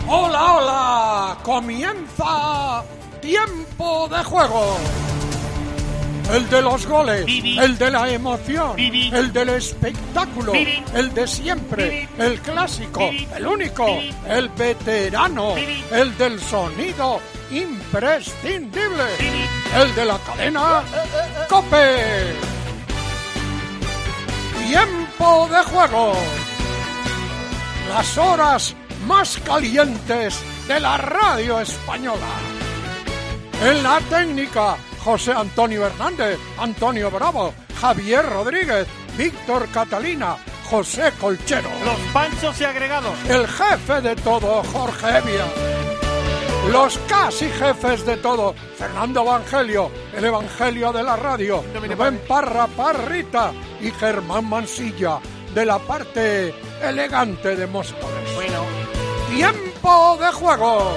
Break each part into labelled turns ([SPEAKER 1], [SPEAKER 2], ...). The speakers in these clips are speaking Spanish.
[SPEAKER 1] ¡Hola, hola! ¡Comienza Tiempo de Juego! El de los goles, el de la emoción, el del espectáculo, el de siempre, el clásico, el único, el veterano, el del sonido imprescindible, el de la cadena COPE. Tiempo de Juego. Las horas más calientes de la radio española. En la técnica, José Antonio Hernández, Antonio Bravo, Javier Rodríguez, Víctor Catalina, José Colchero.
[SPEAKER 2] Los panchos y agregados.
[SPEAKER 1] El jefe de todo, Jorge Evia. Los casi jefes de todo, Fernando Evangelio, el Evangelio de la radio, Rubén Parra Parrita y Germán Mansilla, de la parte elegante de Móstoles.
[SPEAKER 2] Bueno.
[SPEAKER 1] Tiempo de Juego.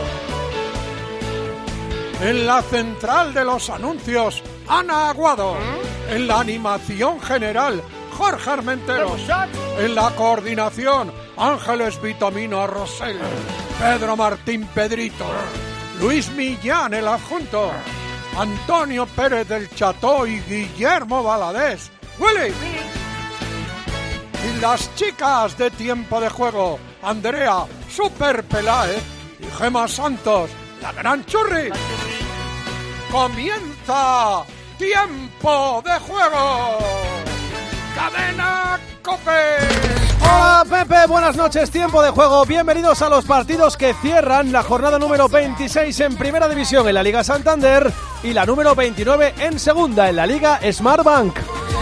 [SPEAKER 1] En la central de los anuncios, Ana Aguado. En la animación general, Jorge Armenteros. En la coordinación, Ángeles Vitamino Rosell. Pedro Martín Pedrito. Luis Millán, el adjunto. Antonio Pérez del Cható y Guillermo Valadez. ¡Willy! Y las chicas de Tiempo de Juego, Andrea Super Peláez y Gema Santos, la gran Churri. Comienza Tiempo de Juego. Cadena COPE.
[SPEAKER 3] Hola Pepe, buenas noches, Tiempo de Juego. Bienvenidos a los partidos que cierran la jornada número 26 en Primera División en la Liga Santander y la número 29 en Segunda en la Liga Smartbank.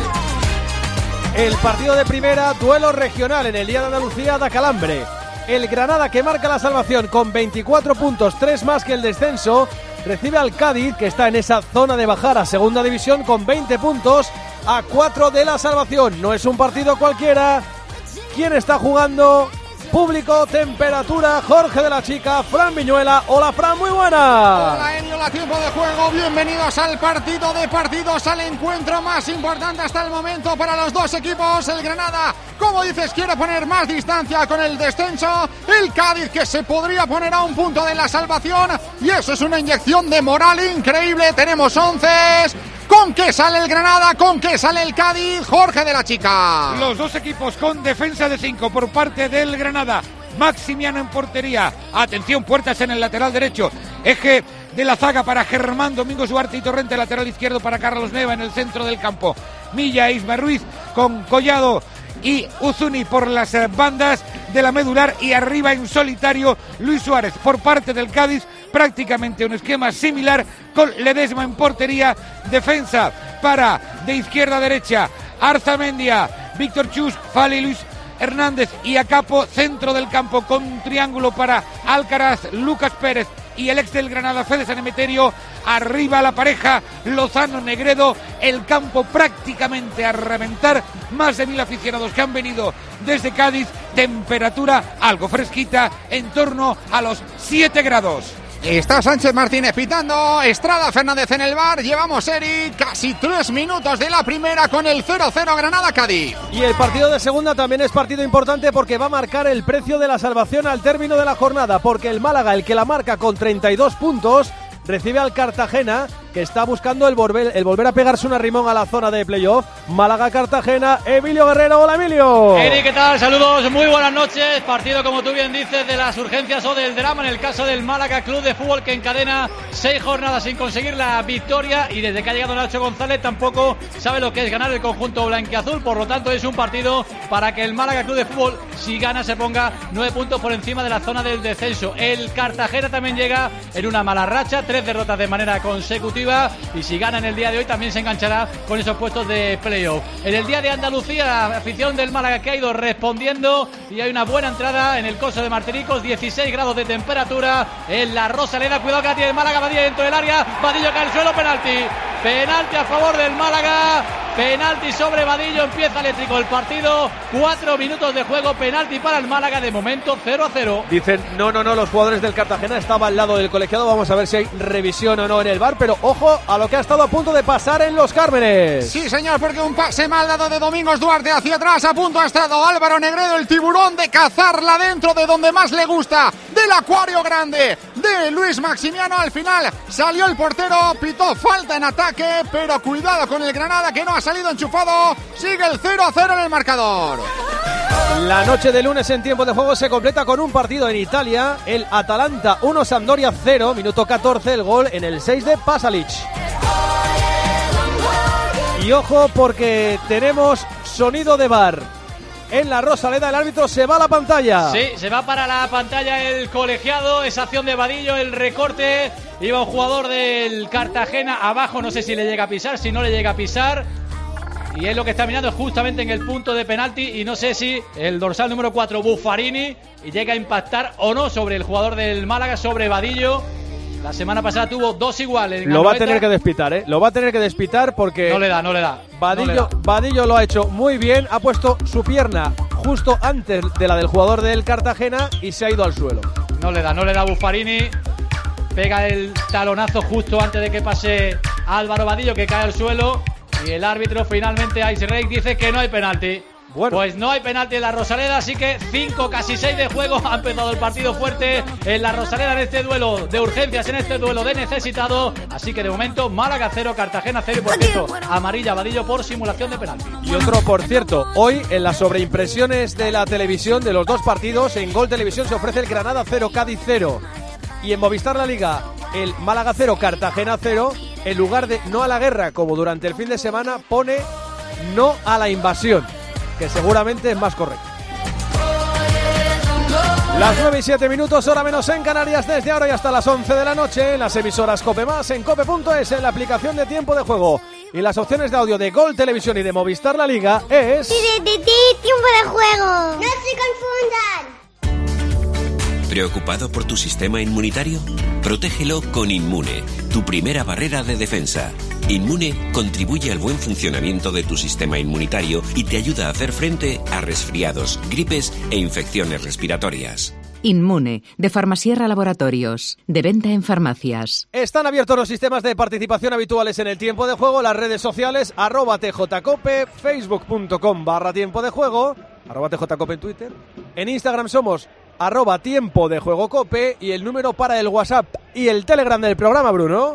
[SPEAKER 3] El partido de primera, duelo regional en el Día de Andalucía da calambre. El Granada, que marca la salvación con 24 puntos, 3 más que el descenso, recibe al Cádiz, que está en esa zona de bajar a Segunda División con 20 puntos, a 4 de la salvación. No es un partido cualquiera. ¿Quién está jugando? Público, temperatura, Jorge de la Chica, Fran Viñuela. Hola Fran, muy buena.
[SPEAKER 4] Hola Enio, la Tiempo de Juego. Bienvenidos al partido de partidos, al encuentro más importante hasta el momento para los dos equipos. El Granada, como dices, quiere poner más distancia con el descenso. El Cádiz, que se podría poner a un punto de la salvación. Y eso es una inyección de moral increíble. Tenemos 11. ¿Con qué sale el Granada? ¿Con qué sale el Cádiz? Jorge de la Chica.
[SPEAKER 5] Los dos equipos con defensa de 5 por parte del Granada. Maximiano en portería. Atención, Puertas en el lateral derecho. Eje de la zaga para Germán, Domingos Duarte y Torrente. Lateral izquierdo para Carlos Neva en el centro del campo. Milla e Isma Ruiz con Collado y Uzuni por las bandas de la medular. Y arriba en solitario Luis Suárez. Por parte del Cádiz, prácticamente un esquema similar con Ledesma en portería. Defensa para de izquierda a derecha Arzamendia, Víctor Chus, Fali, Luis Hernández y Acapo. Centro del campo con un triángulo para Alcaraz, Lucas Pérez y el ex del Granada, Fede San Emeterio. Arriba la pareja Lozano-Negredo. El campo prácticamente a reventar. Más de 1000 aficionados que han venido desde Cádiz. Temperatura algo fresquita, en torno a los 7 grados.
[SPEAKER 4] Está Sánchez Martínez pitando, Estrada Fernández en el bar. Llevamos, Eric, casi 3 minutos de la primera con el 0-0 Granada-Cádiz.
[SPEAKER 3] Y el partido de segunda también es partido importante porque va a marcar el precio de la salvación al término de la jornada, porque el Málaga, el que la marca con 32 puntos, recibe al Cartagena, que está buscando el volver a pegarse un arrimón a la zona de playoff. Málaga-Cartagena, Emilio Guerrero. Hola Emilio.
[SPEAKER 6] Eri, ¿qué tal? Saludos, muy buenas noches. Partido, como tú bien dices, de las urgencias o del drama en el caso del Málaga Club de Fútbol, que encadena 6 jornadas sin conseguir la victoria, y desde que ha llegado Nacho González tampoco sabe lo que es ganar el conjunto blanquiazul. Por lo tanto, es un partido para que el Málaga Club de Fútbol, si gana, se ponga 9 puntos por encima de la zona del descenso. El Cartagena también llega en una mala racha, 3 derrotas de manera consecutiva, y si gana en el día de hoy también se enganchará con esos puestos de playoff. En el día de Andalucía, la afición del Málaga que ha ido respondiendo, y hay una buena entrada en el Coso de Martiricos, 16 grados de temperatura en la Rosaleda. Cuidado que la tiene el Málaga, Badilla dentro del área, Badillo cae al suelo, penalti a favor del Málaga. Penalti sobre Vadillo, empieza eléctrico el partido. 4 minutos de juego, penalti para el Málaga, de momento 0-0.
[SPEAKER 3] Dicen, no, los jugadores del Cartagena estaban al lado del colegiado. Vamos a ver si hay revisión o no en el VAR, pero ojo a lo que ha estado a punto de pasar en Los Cármenes.
[SPEAKER 4] Sí, señor, porque un pase mal dado de Domingos Duarte hacia atrás. A punto ha estado Álvaro Negredo, el tiburón, de cazarla dentro de donde más le gusta, del acuario grande de Luis Maximiano. Al final salió el portero, pitó falta en ataque, pero cuidado con el Granada, que no ha salido enchufado. Sigue el 0-0 en el marcador.
[SPEAKER 3] La noche de lunes en tiempo de juego se completa con un partido en Italia. El Atalanta 1, Sampdoria 0, minuto 14, el gol en el 6 de Pasalic. Y ojo, porque tenemos sonido de VAR. En la Rosaleda el árbitro se va a la pantalla.
[SPEAKER 6] Sí, se va para la pantalla el colegiado. Esa acción de Vadillo, el recorte. Iba un jugador del Cartagena abajo, no sé si le llega a pisar, si no le llega a pisar. Y es lo que está mirando justamente en el punto de penalti. Y no sé si el dorsal número 4, Buffarini, llega a impactar o no sobre el jugador del Málaga, sobre Vadillo. La semana pasada tuvo 2 iguales.
[SPEAKER 3] Lo va a tener que despitar, ¿eh? Lo va a tener que despitar porque...
[SPEAKER 6] No le da.
[SPEAKER 3] Vadillo lo ha hecho muy bien. Ha puesto su pierna justo antes de la del jugador del Cartagena y se ha ido al suelo.
[SPEAKER 6] No le da Buffarini. Pega el talonazo justo antes de que pase Álvaro Vadillo, que cae al suelo. Y el árbitro finalmente, Ice Rake, dice que no hay penalti.
[SPEAKER 3] Bueno.
[SPEAKER 6] Pues no hay penalti en la Rosaleda, así que 5, casi 6 de juego. Ha empezado el partido fuerte en la Rosaleda, en este duelo de urgencias, en este duelo de necesitado. Así que de momento Málaga 0, Cartagena 0. Y por cierto, amarilla Vadillo por simulación de penalti.
[SPEAKER 3] Y otro, por cierto, hoy en las sobreimpresiones de la televisión de los dos partidos, en Gol Televisión se ofrece el Granada 0, Cádiz 0. Y en Movistar La Liga, el Málaga 0, Cartagena 0. En lugar de no a la guerra, como durante el fin de semana, pone no a la invasión, que seguramente es más correcto. Las 9:07, hora menos en Canarias, desde ahora y hasta las 11 de la noche, en las emisoras COPE+, en COPE.es, en la aplicación de tiempo de juego. Y las opciones de audio de Gol Televisión y de Movistar La Liga es...
[SPEAKER 2] tiempo de juego. ¡No se confundan!
[SPEAKER 7] ¿Preocupado por tu sistema inmunitario? Protégelo con Inmune, tu primera barrera de defensa. Inmune contribuye al buen funcionamiento de tu sistema inmunitario y te ayuda a hacer frente a resfriados, gripes e infecciones respiratorias.
[SPEAKER 8] Inmune, de Farmasierra Laboratorios, de venta en farmacias.
[SPEAKER 3] Están abiertos los sistemas de participación habituales en el tiempo de juego, las redes sociales, @tjcope, facebook.com/tiempo de juego, @tjcope en Twitter. En Instagram somos @tiempo de juego cope, y el número para el WhatsApp y el Telegram del programa, Bruno,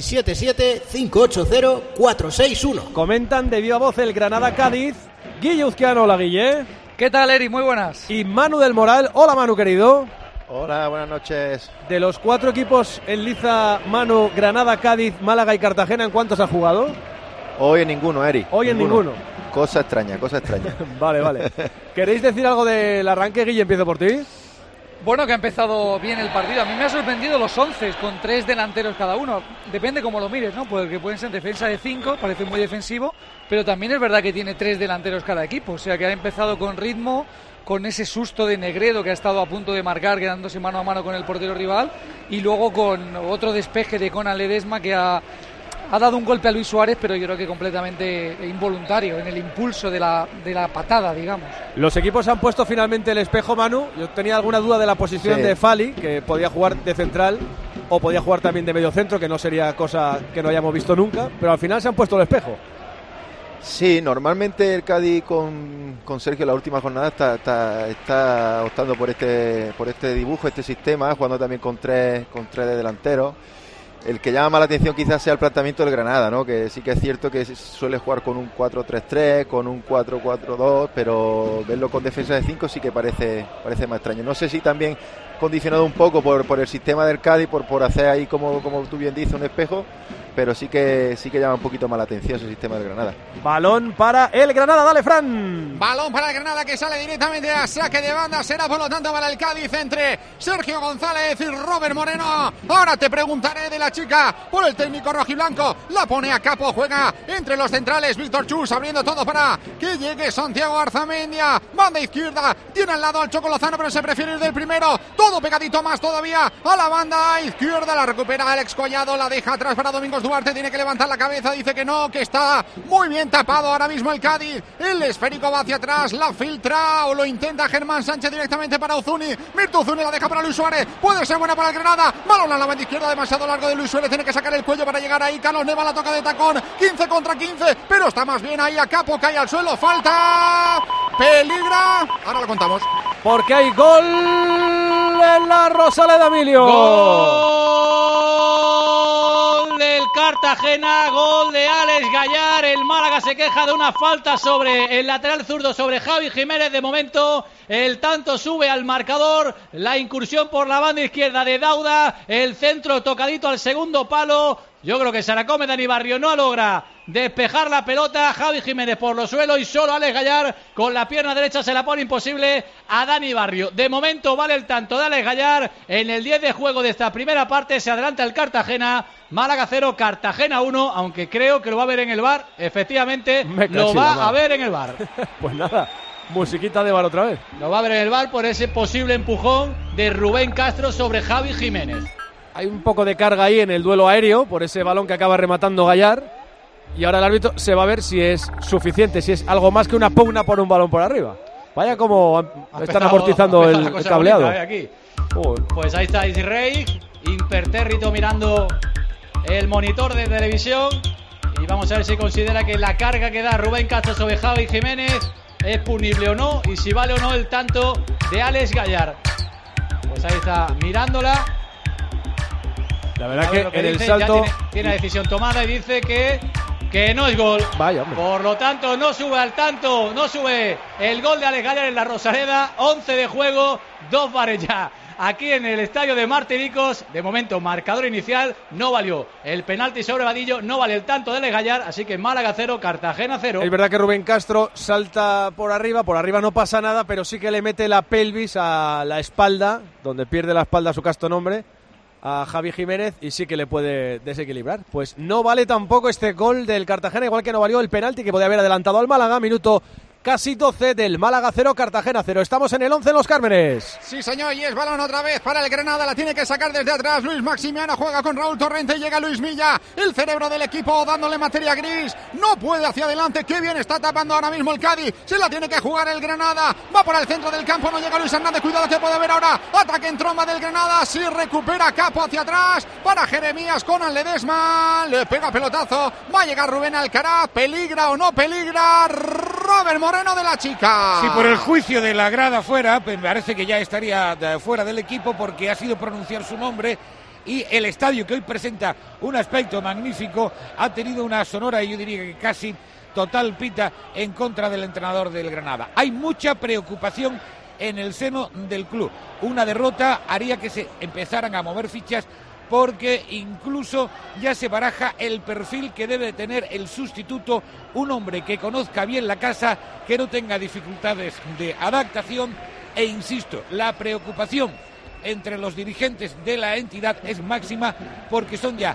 [SPEAKER 9] 677-580-461.
[SPEAKER 3] Comentan de viva voz el Granada Cádiz. Guille Uzquiano, hola Guille.
[SPEAKER 10] ¿Qué tal, Eri? Muy buenas.
[SPEAKER 3] Y Manu del Moral, hola Manu querido.
[SPEAKER 11] Hola, buenas noches.
[SPEAKER 3] De los 4 equipos en liza, Manu, Granada, Cádiz, Málaga y Cartagena, ¿en cuántos ha jugado?
[SPEAKER 11] Hoy en ninguno, Eri.
[SPEAKER 3] Hoy en ninguno.
[SPEAKER 11] Cosa extraña.
[SPEAKER 3] Vale. ¿Queréis decir algo del arranque, Guille? Empiezo por ti.
[SPEAKER 10] Bueno, que ha empezado bien el partido. A mí me ha sorprendido los 11 con 3 delanteros cada uno. Depende cómo lo mires, ¿no? Porque pueden ser defensa de 5, parece muy defensivo, pero también es verdad que tiene 3 delanteros cada equipo. O sea que ha empezado con ritmo, con ese susto de Negredo que ha estado a punto de marcar, quedándose mano a mano con el portero rival, y luego con otro despeje de Conan Ledesma que ha dado un golpe a Luis Suárez, pero yo creo que completamente involuntario, en el impulso de la patada, digamos.
[SPEAKER 3] Los equipos han puesto finalmente el espejo, Manu. Yo tenía alguna duda de la posición de Fali, que podía jugar de central o podía jugar también de medio centro, que no sería cosa que no hayamos visto nunca, pero al final se han puesto el espejo.
[SPEAKER 11] Sí, normalmente el Cádiz con Sergio la última jornada está optando por este dibujo, este sistema, jugando también con tres de delanteros. El que llama más la atención quizás sea el planteamiento del Granada, ¿no? Que sí que es cierto que suele jugar con un 4-3-3, con un 4-4-2, pero verlo con defensa de 5 sí que parece más extraño. No sé si también condicionado un poco por el sistema del Cádiz, por hacer ahí, como tú bien dices, un espejo, pero sí que llama un poquito más la atención ese sistema del Granada.
[SPEAKER 3] Balón para el Granada, dale Fran.
[SPEAKER 4] Balón para el Granada que sale directamente a saque de banda, será por lo tanto para el Cádiz entre Sergio González y Robert Moreno. Ahora te preguntaré de la chica por el técnico rojiblanco, la pone a capo, juega entre los centrales, Víctor Chus abriendo todo para que llegue Santiago Arzamendia, banda izquierda, tiene al lado al Choco Lozano pero se prefiere ir del primero, todo todo pegadito más todavía a la banda izquierda, la recupera Alex Collado, la deja atrás para Domingos Duarte, tiene que levantar la cabeza, dice que no, que está muy bien tapado ahora mismo el Cádiz, el esférico va hacia atrás, la filtra o lo intenta Germán Sánchez directamente para Uzuni, Mirtu Uzuni la deja para Luis Suárez, puede ser buena para el Granada, balón a la banda izquierda, demasiado largo de Luis Suárez, tiene que sacar el cuello para llegar ahí, Carlos Neva la toca de tacón, 15 contra 15, pero está más bien ahí a Capo, cae al suelo, falta, peligra, ahora lo contamos.
[SPEAKER 3] Porque hay gol en la Rosaleda, Emilio.
[SPEAKER 6] Gol del Cartagena, gol de Alex Gallar. El Málaga se queja de una falta sobre el lateral zurdo, sobre Javi Jiménez. De momento el tanto sube al marcador, la incursión por la banda izquierda de Dauda, el centro tocadito al segundo palo. Yo creo que se la come Dani Barrio, no logra despejar la pelota, Javi Jiménez por los suelos y solo Alex Gallar con la pierna derecha se la pone imposible a Dani Barrio. De momento vale el tanto de Alex Gallar en el 10 de juego de esta primera parte, se adelanta el Cartagena, Málaga 0, Cartagena 1, aunque creo que lo va a ver en el VAR, efectivamente lo va a ver en el VAR.
[SPEAKER 3] Pues nada, musiquita de VAR otra vez.
[SPEAKER 6] Lo va a ver en el VAR por ese posible empujón de Rubén Castro sobre Javi Jiménez.
[SPEAKER 3] Hay un poco de carga ahí en el duelo aéreo por ese balón que acaba rematando Gallar. Y ahora el árbitro se va a ver si es suficiente, si es algo más que una pugna por un balón por arriba. Vaya como están amortizando el cableado.
[SPEAKER 6] Aquí. Pues ahí está Israel, impertérrito mirando el monitor de televisión. Y vamos a ver si considera que la carga que da Rubén Castro sobre Javi Jiménez es punible o no. Y si vale o no el tanto de Alex Gallar. Pues ahí está mirándola.
[SPEAKER 3] La verdad que en el salto
[SPEAKER 6] tiene la decisión tomada y dice que no es gol.
[SPEAKER 3] Vaya, hombre.
[SPEAKER 6] Por lo tanto no sube al tanto, no sube el gol de Alex Gallar en la Rosaleda. 11 de juego, 2 bares ya aquí en el estadio de Martiricos. De momento marcador inicial, no valió el penalti sobre Vadillo, no vale el tanto de Alex Gallar, así que Málaga 0, Cartagena 0.
[SPEAKER 3] Es verdad que Rubén Castro salta por arriba no pasa nada, pero sí que le mete la pelvis a la espalda, donde pierde la espalda su casto nombre, a Javi Jiménez, y sí que le puede desequilibrar. Pues no vale tampoco este gol del Cartagena, igual que no valió el penalti que podía haber adelantado al Málaga. Minuto casi 12 del Málaga 0, Cartagena 0. Estamos en el 11 en Los Cármenes.
[SPEAKER 4] Sí, señor, y es balón otra vez para el Granada. La tiene que sacar desde atrás Luis Maximiano. Juega con Raúl Torrente. Llega Luis Milla, el cerebro del equipo, dándole materia gris. No puede hacia adelante. Qué bien está tapando ahora mismo el Cádiz. Se la tiene que jugar el Granada. Va por el centro del campo. No llega Luis Hernández. Cuidado que puede haber ahora ataque en tromba del Granada. Sí, recupera Capo hacia atrás para Jeremías. Conan Ledesma. Le pega pelotazo. Va a llegar Rubén Alcaraz. ¿Peligra o no peligra? Robert Moreno de la Chica.
[SPEAKER 5] Sí, por el juicio de la grada fuera, pues me parece que ya estaría fuera del equipo porque ha sido pronunciar su nombre y el estadio, que hoy presenta un aspecto magnífico, ha tenido una sonora, y yo diría que casi total pita en contra del entrenador del Granada. Hay mucha preocupación en el seno del club. Una derrota haría que se empezaran a mover fichas, porque incluso ya se baraja el perfil que debe tener el sustituto, un hombre que conozca bien la casa, que no tenga dificultades de adaptación, e insisto, la preocupación entre los dirigentes de la entidad es máxima, porque son ya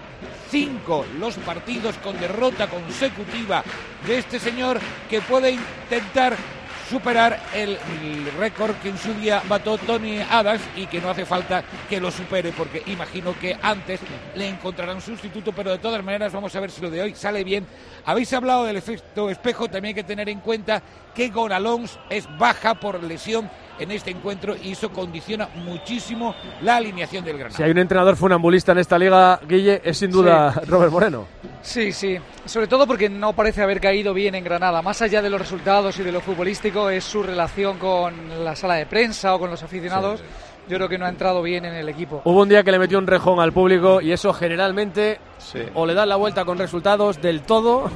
[SPEAKER 5] 5 los partidos con derrota consecutiva de este señor, que puede intentar superar el récord que en su día bató Tony Adams, y que no hace falta que lo supere, porque imagino que antes le encontrarán sustituto. Pero de todas maneras vamos a ver si lo de hoy sale bien. Habéis hablado del efecto espejo, también hay que tener en cuenta que Gonalons es baja por lesión en este encuentro, y eso condiciona muchísimo la alineación del Granada.
[SPEAKER 3] Si hay un entrenador funambulista en esta liga, Guille, es sin duda Robert Moreno.
[SPEAKER 10] Sí, sobre todo porque no parece haber caído bien en Granada. Más allá de los resultados y de lo futbolístico, es su relación con la sala de prensa o con los aficionados. Sí. Yo creo que no ha entrado bien en el equipo.
[SPEAKER 3] Hubo un día que le metió un rejón al público, y eso generalmente o le dan la vuelta con resultados del todo,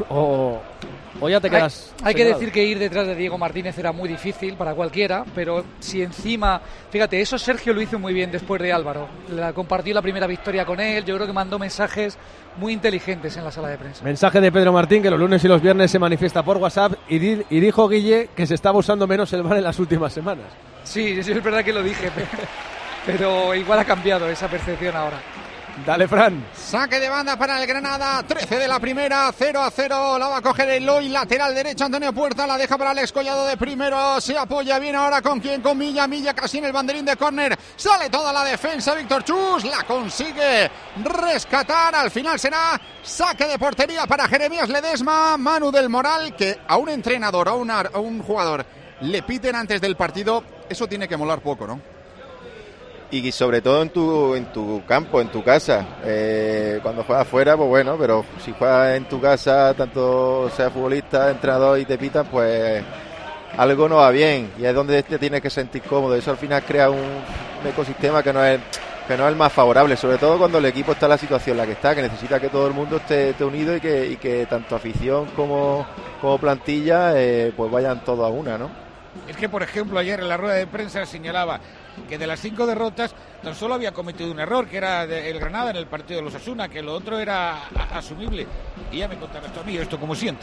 [SPEAKER 3] o ya te quedas.
[SPEAKER 10] Hay que decir que ir detrás de Diego Martínez era muy difícil para cualquiera, pero si encima, fíjate, eso Sergio lo hizo muy bien después de Álvaro. Compartió la primera victoria con él. Yo creo que mandó mensajes muy inteligentes en la sala de prensa.
[SPEAKER 3] Mensaje de Pedro Martín, que los lunes y los viernes se manifiesta por WhatsApp, y dijo, Guille, que se estaba usando menos el VAR en las últimas semanas.
[SPEAKER 10] Sí, es verdad que lo dije, pero igual ha cambiado esa percepción ahora.
[SPEAKER 3] Dale, Fran.
[SPEAKER 4] Saque de banda para el Granada, 13 de la primera, 0-0, la va a coger Eloy, lateral derecho, Antonio Puerta, la deja para Alex Collado de primero, se apoya bien ahora con quién, con Milla casi en el banderín de córner, sale toda la defensa, Víctor Chus, la consigue rescatar, al final será saque de portería para Jeremías Ledesma. Manu del Moral, que a un entrenador, a un jugador le piten antes del partido, eso tiene que molar poco, ¿no?
[SPEAKER 11] Y sobre todo en tu campo, en tu casa. Cuando juegas fuera, pues bueno, pero si juegas en tu casa, tanto sea futbolista, entrenador y te pitan, pues algo no va bien. Y es donde te tienes que sentir cómodo. Eso al final crea un ecosistema que no es el más favorable, sobre todo cuando el equipo está en la situación en la que está, que necesita que todo el mundo esté unido y que tanto afición como plantilla pues vayan todos a una, ¿no?
[SPEAKER 5] Es que, por ejemplo, ayer en la rueda de prensa señalaba que de las 5 derrotas tan solo había cometido un error, que era el Granada en el partido de los Osasuna, que lo otro era asumible. Y ya me contarás tú a mí esto como sienta.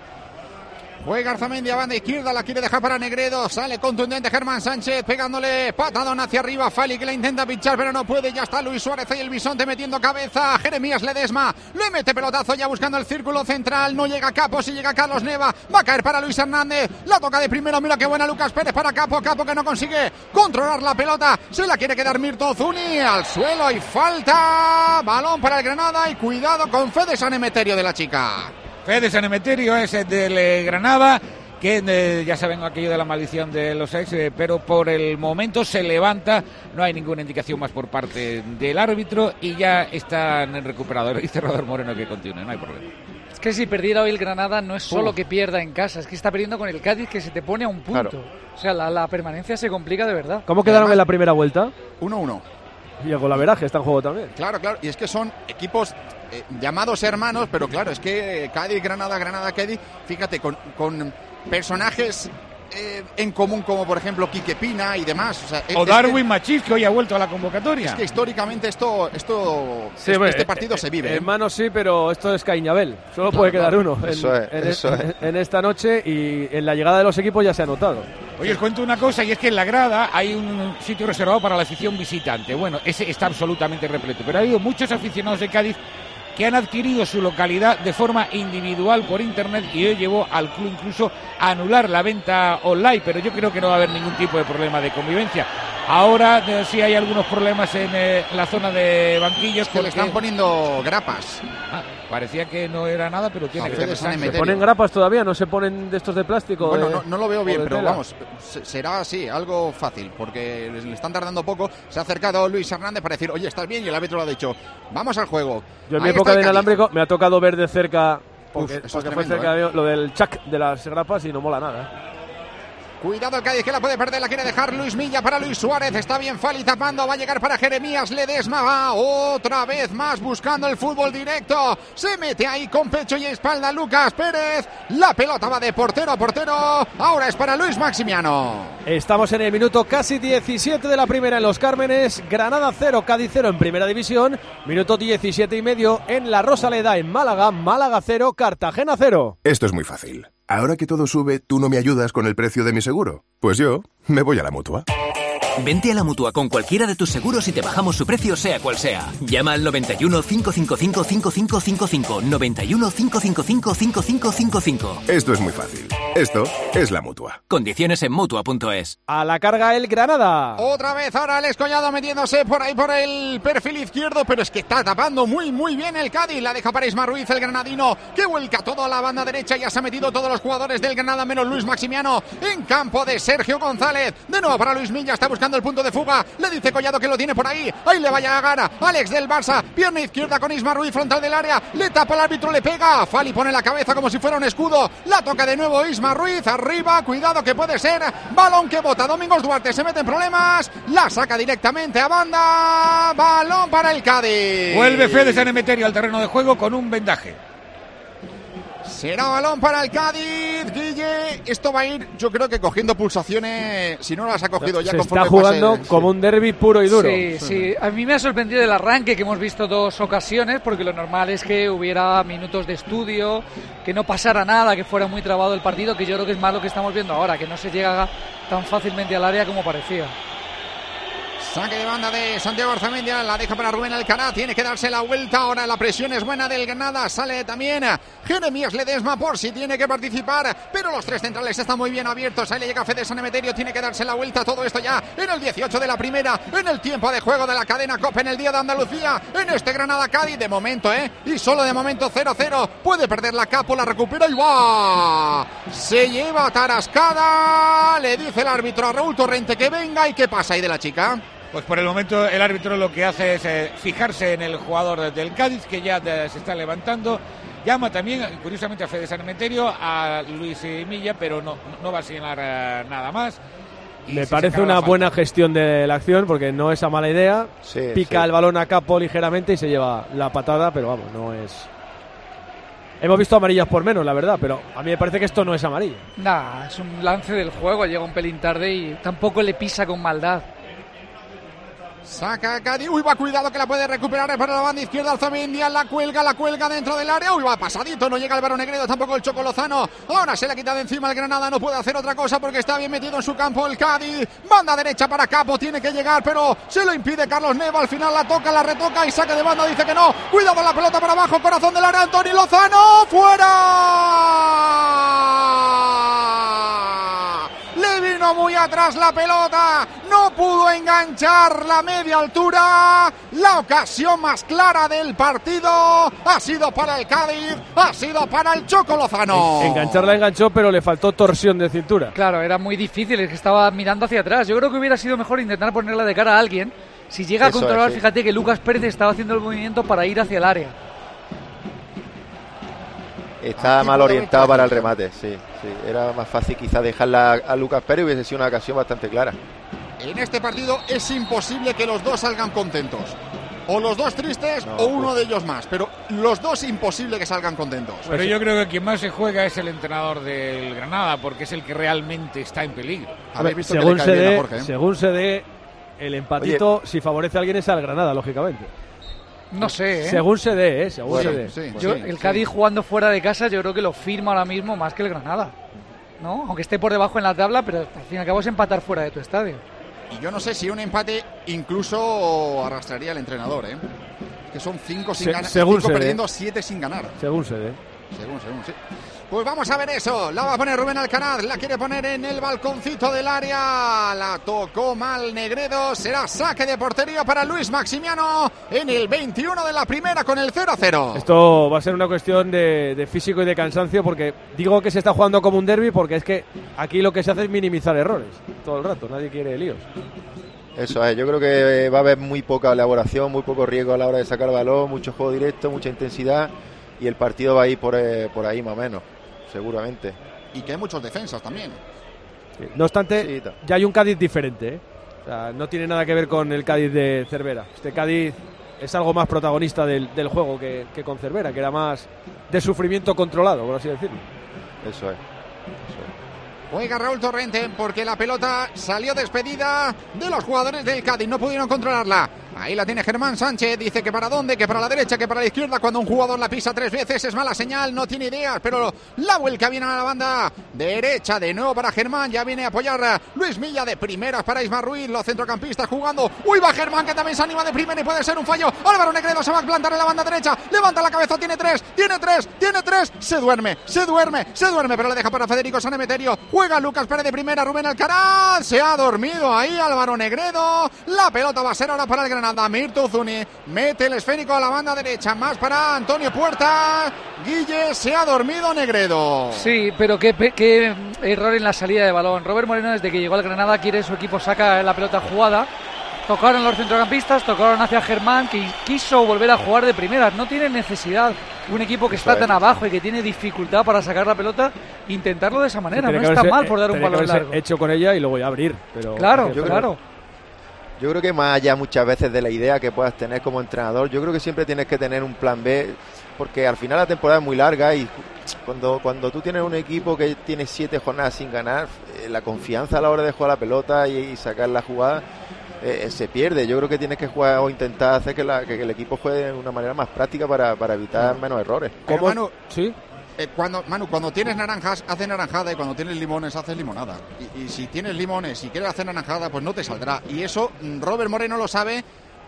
[SPEAKER 4] Juega Arzamendi a banda izquierda, la quiere dejar para Negredo, sale contundente Germán Sánchez, pegándole patadón hacia arriba, Fali que la intenta pinchar pero no puede, ya está Luis Suárez y el bisonte metiendo cabeza, Jeremías Ledesma, le mete pelotazo ya buscando el círculo central, no llega Capo, si llega Carlos Neva, va a caer para Luis Hernández, la toca de primero, mira qué buena Lucas Pérez para Capo que no consigue controlar la pelota, se la quiere quedar Mirto Zuni, al suelo y falta, balón para el Granada y cuidado con Fede San Emeterio de la Chica.
[SPEAKER 5] Fede San Emeterio es el del Granada, que ya saben aquello de la maldición de los ex, pero por el momento se levanta, no hay ninguna indicación más por parte del árbitro y ya están recuperados. Y Cerrador Moreno que continúe, no hay problema.
[SPEAKER 10] Es que si perdiera hoy el Granada no es solo que pierda en casa, es que está perdiendo con el Cádiz, que se te pone a un punto. Claro. O sea, la permanencia se complica de verdad.
[SPEAKER 3] ¿Cómo quedaron en la primera vuelta?
[SPEAKER 4] 1-1.
[SPEAKER 3] Y el golaveraje está en juego también.
[SPEAKER 4] Claro, y es que son equipos llamados hermanos, pero claro, es que Cádiz, Granada, Cádiz, fíjate, con personajes en común como por ejemplo Quique Pina y demás.
[SPEAKER 5] O Darwin Machís, que hoy ha vuelto a la convocatoria.
[SPEAKER 4] Es que históricamente sí, este partido se vive.
[SPEAKER 3] Hermanos sí, pero esto es Cañabel. Solo puede quedar uno en esta noche y en la llegada de los equipos ya se ha notado.
[SPEAKER 5] Oye, os cuento una cosa, y es que en la grada hay un sitio reservado para la afición visitante. Bueno, ese está absolutamente repleto, pero ha habido muchos aficionados de Cádiz que han adquirido su localidad de forma individual por internet y hoy llevó al club incluso a anular la venta online, pero yo creo que no va a haber ningún tipo de problema de convivencia. Ahora sí hay algunos problemas en la zona de banquillos.
[SPEAKER 4] Que le están poniendo grapas.
[SPEAKER 5] Parecía que no era nada, pero tiene que ser.
[SPEAKER 3] ¿Se ponen grapas todavía? ¿No se ponen de estos de plástico?
[SPEAKER 4] Bueno, no lo veo bien, pero vamos, será así, algo fácil, porque le están tardando poco. Se ha acercado Luis Hernández para decir, oye, estás bien, y el árbitro lo ha dicho, vamos al juego.
[SPEAKER 3] Yo en mi época de inalámbrico me ha tocado ver de cerca, porque fue cerca lo del chac de las grapas y no mola nada.
[SPEAKER 4] Cuidado el Cádiz que la puede perder, la quiere dejar Luis Milla para Luis Suárez, está bien Fali tapando, va a llegar para Jeremías Ledesma, va otra vez más buscando el fútbol directo, se mete ahí con pecho y espalda Lucas Pérez, la pelota va de portero a portero, ahora es para Luis Maximiano.
[SPEAKER 3] Estamos en el minuto casi 17 de la primera en Los Cármenes, Granada 0, Cádiz 0 en primera división, minuto 17 y medio en La Rosaleda en Málaga, Málaga 0, Cartagena 0.
[SPEAKER 9] Esto es muy fácil. Ahora que todo sube, ¿tú no me ayudas con el precio de mi seguro? Pues yo me voy a la Mutua.
[SPEAKER 12] Vente a la Mutua con cualquiera de tus seguros y te bajamos su precio sea cual sea. Llama al 91 555 5555. 91 555 5555.
[SPEAKER 9] Esto es muy fácil. Esto es la Mutua.
[SPEAKER 12] Condiciones en Mutua.es.
[SPEAKER 3] A la carga el Granada.
[SPEAKER 4] Otra vez ahora Alex Collado metiéndose por ahí por el perfil izquierdo, pero es que está tapando muy bien el Cádiz. La deja para Isma Ruiz, el granadino, que vuelca todo a la banda derecha. Ya se ha metido todos los jugadores del Granada, menos Luis Maximiano, en campo de Sergio González. De nuevo para Luis Milla, está buscando el punto de fuga, le dice Collado que lo tiene por ahí le vaya a ganar Alex del Barça, pierna izquierda con Isma Ruiz, frontal del área, le tapa el árbitro, le pega, Fali pone la cabeza como si fuera un escudo, la toca de nuevo Isma Ruiz, arriba, cuidado que puede ser balón que bota Domingos Duarte, se mete en problemas, la saca directamente a banda, balón para el Cádiz.
[SPEAKER 5] Vuelve Fede San Emeterio al terreno de juego con un vendaje.
[SPEAKER 4] Será balón para el Cádiz, Guille. Esto va a ir, yo creo que cogiendo pulsaciones, si no las ha cogido ya.
[SPEAKER 3] Se está jugando como un derbi puro y duro.
[SPEAKER 10] Sí. A mí me ha sorprendido el arranque, que hemos visto 2 ocasiones, porque lo normal es que hubiera minutos de estudio, que no pasara nada, que fuera muy trabado el partido, que yo creo que es más lo que estamos viendo ahora, que no se llega tan fácilmente al área como parecía.
[SPEAKER 4] Saque de banda de Santiago Arzamendia, la deja para Rubén Alcaraz, tiene que darse la vuelta, ahora la presión es buena del Granada, sale también Jeremías Ledesma por si tiene que participar, pero los tres centrales están muy bien abiertos, ahí le llega Fede San Emeterio, tiene que darse la vuelta, todo esto ya en el 18 de la primera, en el tiempo de juego de la cadena COPE en el día de Andalucía, en este Granada-Cádiz, de momento, y solo de momento 0-0, puede perder la Capo, la recupera y va, se lleva tarascada, le dice el árbitro a Raúl Torrente que venga, y ¿qué pasa ahí de la chica?
[SPEAKER 5] Pues por el momento el árbitro lo que hace es fijarse en el jugador del Cádiz, que ya se está levantando. Llama también, curiosamente, a Fede San Emeterio, a Luis Milla, pero no va a señalar nada más.
[SPEAKER 3] Me parece una buena gestión de la acción, porque no es a mala idea. Pica el balón a Capo ligeramente y se lleva la patada, pero vamos, no es... Hemos visto amarillas por menos, la verdad, pero a mí me parece que esto no es amarilla.
[SPEAKER 10] Nah, es un lance del juego, llega un pelín tarde y tampoco le pisa con maldad.
[SPEAKER 4] Saca Cádiz, uy, va, cuidado que la puede recuperar para la banda izquierda, Arzamendia, la cuelga dentro del área, uy, va pasadito, no llega Álvaro Negredo, tampoco el Choco Lozano, ahora se le ha quitado encima el Granada, no puede hacer otra cosa porque está bien metido en su campo el Cádiz, banda derecha para Capo, tiene que llegar, pero se lo impide Carlos Neva, al final la toca, la retoca y saque de banda, dice que no, cuidado la pelota para abajo, corazón del área, Antonio Lozano, ¡fuera! Le vino muy atrás la pelota, no pudo enganchar la media altura, la ocasión más clara del partido ha sido para el Cádiz, ha sido para el Choco Lozano.
[SPEAKER 3] Engancharla enganchó, pero le faltó torsión de cintura.
[SPEAKER 10] Claro, era muy difícil, es que estaba mirando hacia atrás. Yo creo que hubiera sido mejor intentar ponerla de cara a alguien. Si llega a controlar, fíjate que Lucas Pérez estaba haciendo el movimiento para ir hacia el área.
[SPEAKER 11] Está mal orientado para el remate, sí. Era más fácil quizá dejarla a Lucas Pérez, hubiese sido una ocasión bastante clara.
[SPEAKER 4] En este partido es imposible que los dos salgan contentos. O los dos tristes o uno de ellos más. Pero los dos imposible que salgan contentos.
[SPEAKER 5] Pero yo creo que quien más se juega es el entrenador del Granada, porque es el que realmente está en peligro.
[SPEAKER 3] Según se dé el empatito, si favorece a alguien es al Granada, lógicamente.
[SPEAKER 10] No sé,
[SPEAKER 3] Según se dé,
[SPEAKER 10] el Cádiz jugando fuera de casa yo creo que lo firma ahora mismo más que el Granada, ¿no? Aunque esté por debajo en la tabla, pero al fin y al cabo es empatar fuera de tu estadio.
[SPEAKER 4] Y yo no sé si un empate incluso arrastraría al entrenador, que son 5 sin ganar, 5 perdiendo, 7 sin ganar.
[SPEAKER 3] Según se dé.
[SPEAKER 4] Según, sí. Pues vamos a ver eso, la va a poner Rubén Alcaraz, la quiere poner en el balconcito del área, la tocó mal Negredo, será saque de portería para Luis Maximiano en el 21 de la primera con el 0-0.
[SPEAKER 3] Esto va a ser una cuestión de físico y de cansancio, porque digo que se está jugando como un derbi, porque es que aquí lo que se hace es minimizar errores todo el rato, nadie quiere líos.
[SPEAKER 11] Eso es, yo creo que va a haber muy poca elaboración, muy poco riesgo a la hora de sacar el balón, mucho juego directo, mucha intensidad, y el partido va a ir por ahí más o menos, seguramente.
[SPEAKER 4] Y que hay muchos defensas también.
[SPEAKER 3] Sí. No obstante, ya hay un Cádiz diferente, O sea, no tiene nada que ver con el Cádiz de Cervera. Este Cádiz es algo más protagonista del juego que con Cervera, que era más de sufrimiento controlado, por así decirlo.
[SPEAKER 11] Eso es.
[SPEAKER 4] Juega Raúl Torrente porque la pelota salió despedida de los jugadores del Cádiz, no pudieron controlarla. Ahí la tiene Germán Sánchez, dice que para dónde, que para la derecha, que para la izquierda. Cuando un jugador la pisa 3 veces es mala señal, no tiene ideas, pero la vuelca viene a la banda derecha, de nuevo para Germán, ya viene a apoyar Luis Milla de primeras para Ismar Ruiz, los centrocampistas jugando. Uy, va Germán, que también se anima de primera y puede ser un fallo. Álvaro Negredo se va a plantar en la banda derecha, levanta la cabeza, tiene tres, se duerme, pero le deja para Federico San Emeterio. Juega Lucas Pérez de primera, Rubén Alcaraz, se ha dormido ahí Álvaro Negredo. La pelota va a ser ahora para el Granada. Mirto Zuni mete el esférico a la banda derecha, más para Antonio Puerta. Guille, se ha dormido Negredo.
[SPEAKER 10] Sí, pero qué error en la salida de balón. Robert Moreno, desde que llegó al Granada, quiere su equipo saca la pelota jugada. Tocaron los centrocampistas, tocaron hacia Germán, que quiso volver a jugar de primeras. No tiene necesidad un equipo que está tan abajo y que tiene dificultad para sacar la pelota, intentarlo de esa manera. No está mal por dar un balón largo.
[SPEAKER 3] Hecho con ella y luego ya abrir. Pero
[SPEAKER 10] claro.
[SPEAKER 11] Yo creo que más allá muchas veces de la idea que puedas tener como entrenador, yo creo que siempre tienes que tener un plan B, porque al final la temporada es muy larga y cuando tú tienes un equipo que tiene 7 jornadas sin ganar, la confianza a la hora de jugar la pelota y sacar la jugada se pierde. Yo creo que tienes que jugar o intentar hacer que el equipo juegue de una manera más práctica para evitar menos errores.
[SPEAKER 3] ¿Cómo? ¿Sí?
[SPEAKER 4] Cuando tienes naranjas, haces naranjada, y cuando tienes limones, haces limonada. Y si tienes limones y quieres hacer naranjada, pues no te saldrá. Y eso Robert Moreno lo sabe,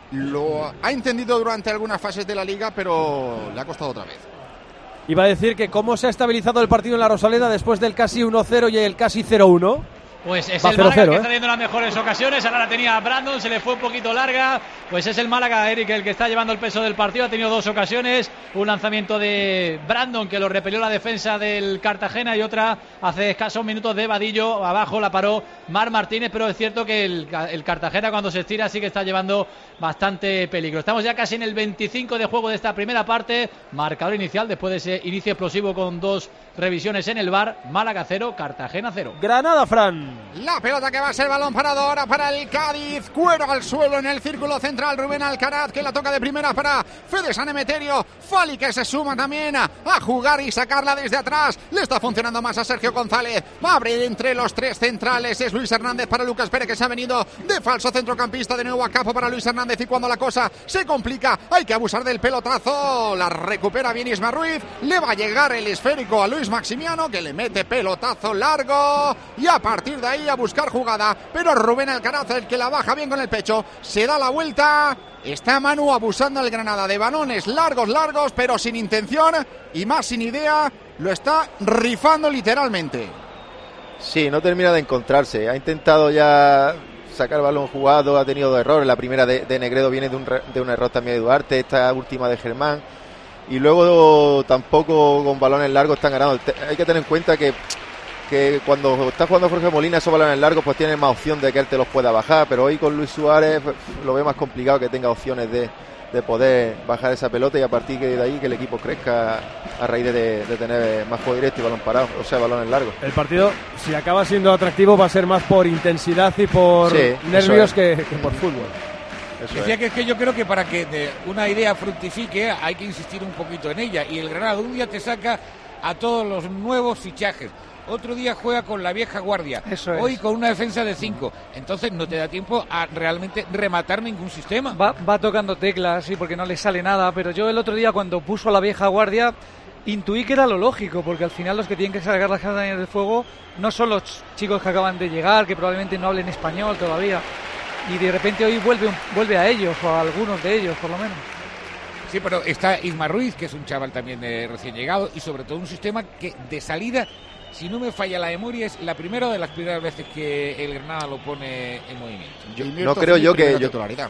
[SPEAKER 4] lo ha entendido durante algunas fases de la liga, pero le ha costado otra vez.
[SPEAKER 3] Iba a decir que cómo se ha estabilizado el partido en la Rosaleda después del casi 1-0 y el casi 0-1.
[SPEAKER 6] Pues es el Málaga que está teniendo las mejores ocasiones. Ahora la tenía Brandon, se le fue un poquito larga. Pues es el Málaga, Eric, el que está llevando el peso del partido. Ha tenido 2 ocasiones. Un lanzamiento de Brandon que lo repelió la defensa del Cartagena, y otra hace escasos minutos de Vadillo. Abajo la paró Marc Martínez, pero es cierto que el Cartagena, cuando se estira, sí que está llevando bastante peligro. Estamos ya casi en el 25 de juego de esta primera parte. Marcador inicial después de ese inicio explosivo con 2 revisiones en el VAR. Málaga 0, Cartagena 0.
[SPEAKER 3] Granada, Fran.
[SPEAKER 4] La pelota que va a ser balón parado ahora para el Cádiz. Cuero al suelo en el círculo central. Rubén Alcaraz, que la toca de primera para Fede San Emeterio. Fali, que se suma también a jugar y sacarla desde atrás. Le está funcionando más a Sergio González. Va a abrir entre los 3 centrales. Es Luis Hernández para Lucas Pérez, que se ha venido de falso centrocampista. De nuevo a Capo para Luis Hernández. Y cuando la cosa se complica, hay que abusar del pelotazo. La recupera bien Isma Ruiz. Le va a llegar el esférico a Luis Maximiano, que le mete pelotazo largo. Y a partir de ahí a buscar jugada, pero Rubén Alcaraz, el que la baja bien con el pecho, se da la vuelta. Está Manu abusando el Granada de balones largos, pero sin intención y más sin idea. Lo está rifando literalmente.
[SPEAKER 11] Sí, no termina de encontrarse. Ha intentado ya sacar el balón jugado, ha tenido 2 errores. La primera de Negredo viene de un error también de Duarte, esta última de Germán. Y luego tampoco con balones largos están ganando. Hay que tener en cuenta que cuando está jugando Jorge Molina, esos balones largos pues tiene más opción de que él te los pueda bajar, pero hoy con Luis Suárez lo veo más complicado que tenga opciones de poder bajar esa pelota, y a partir de ahí que el equipo crezca a raíz de tener más juego directo y balón parado, o sea, balones largos.
[SPEAKER 3] El partido, si acaba siendo atractivo, va a ser más por intensidad y por nervios que por fútbol.
[SPEAKER 5] Decía que es que yo creo que para que una idea fructifique hay que insistir un poquito en ella, y el Granada un día te saca a todos los nuevos fichajes, otro día juega con la vieja guardia, hoy con una defensa de 5, entonces no te da tiempo a realmente rematar ningún sistema.
[SPEAKER 10] Va tocando teclas, sí, porque no le sale nada, pero yo el otro día cuando puso a la vieja guardia intuí que era lo lógico, porque al final los que tienen que sacar las castañas del fuego no son los chicos que acaban de llegar, que probablemente no hablen español todavía, y de repente hoy vuelve a ellos, o a algunos de ellos por lo menos.
[SPEAKER 5] Sí, pero está Isma Ruiz, que es un chaval también recién llegado, y sobre todo un sistema que de salida, si no me falla la memoria, es la primera de las primeras veces que el Granada lo pone en movimiento.
[SPEAKER 11] No creo yo que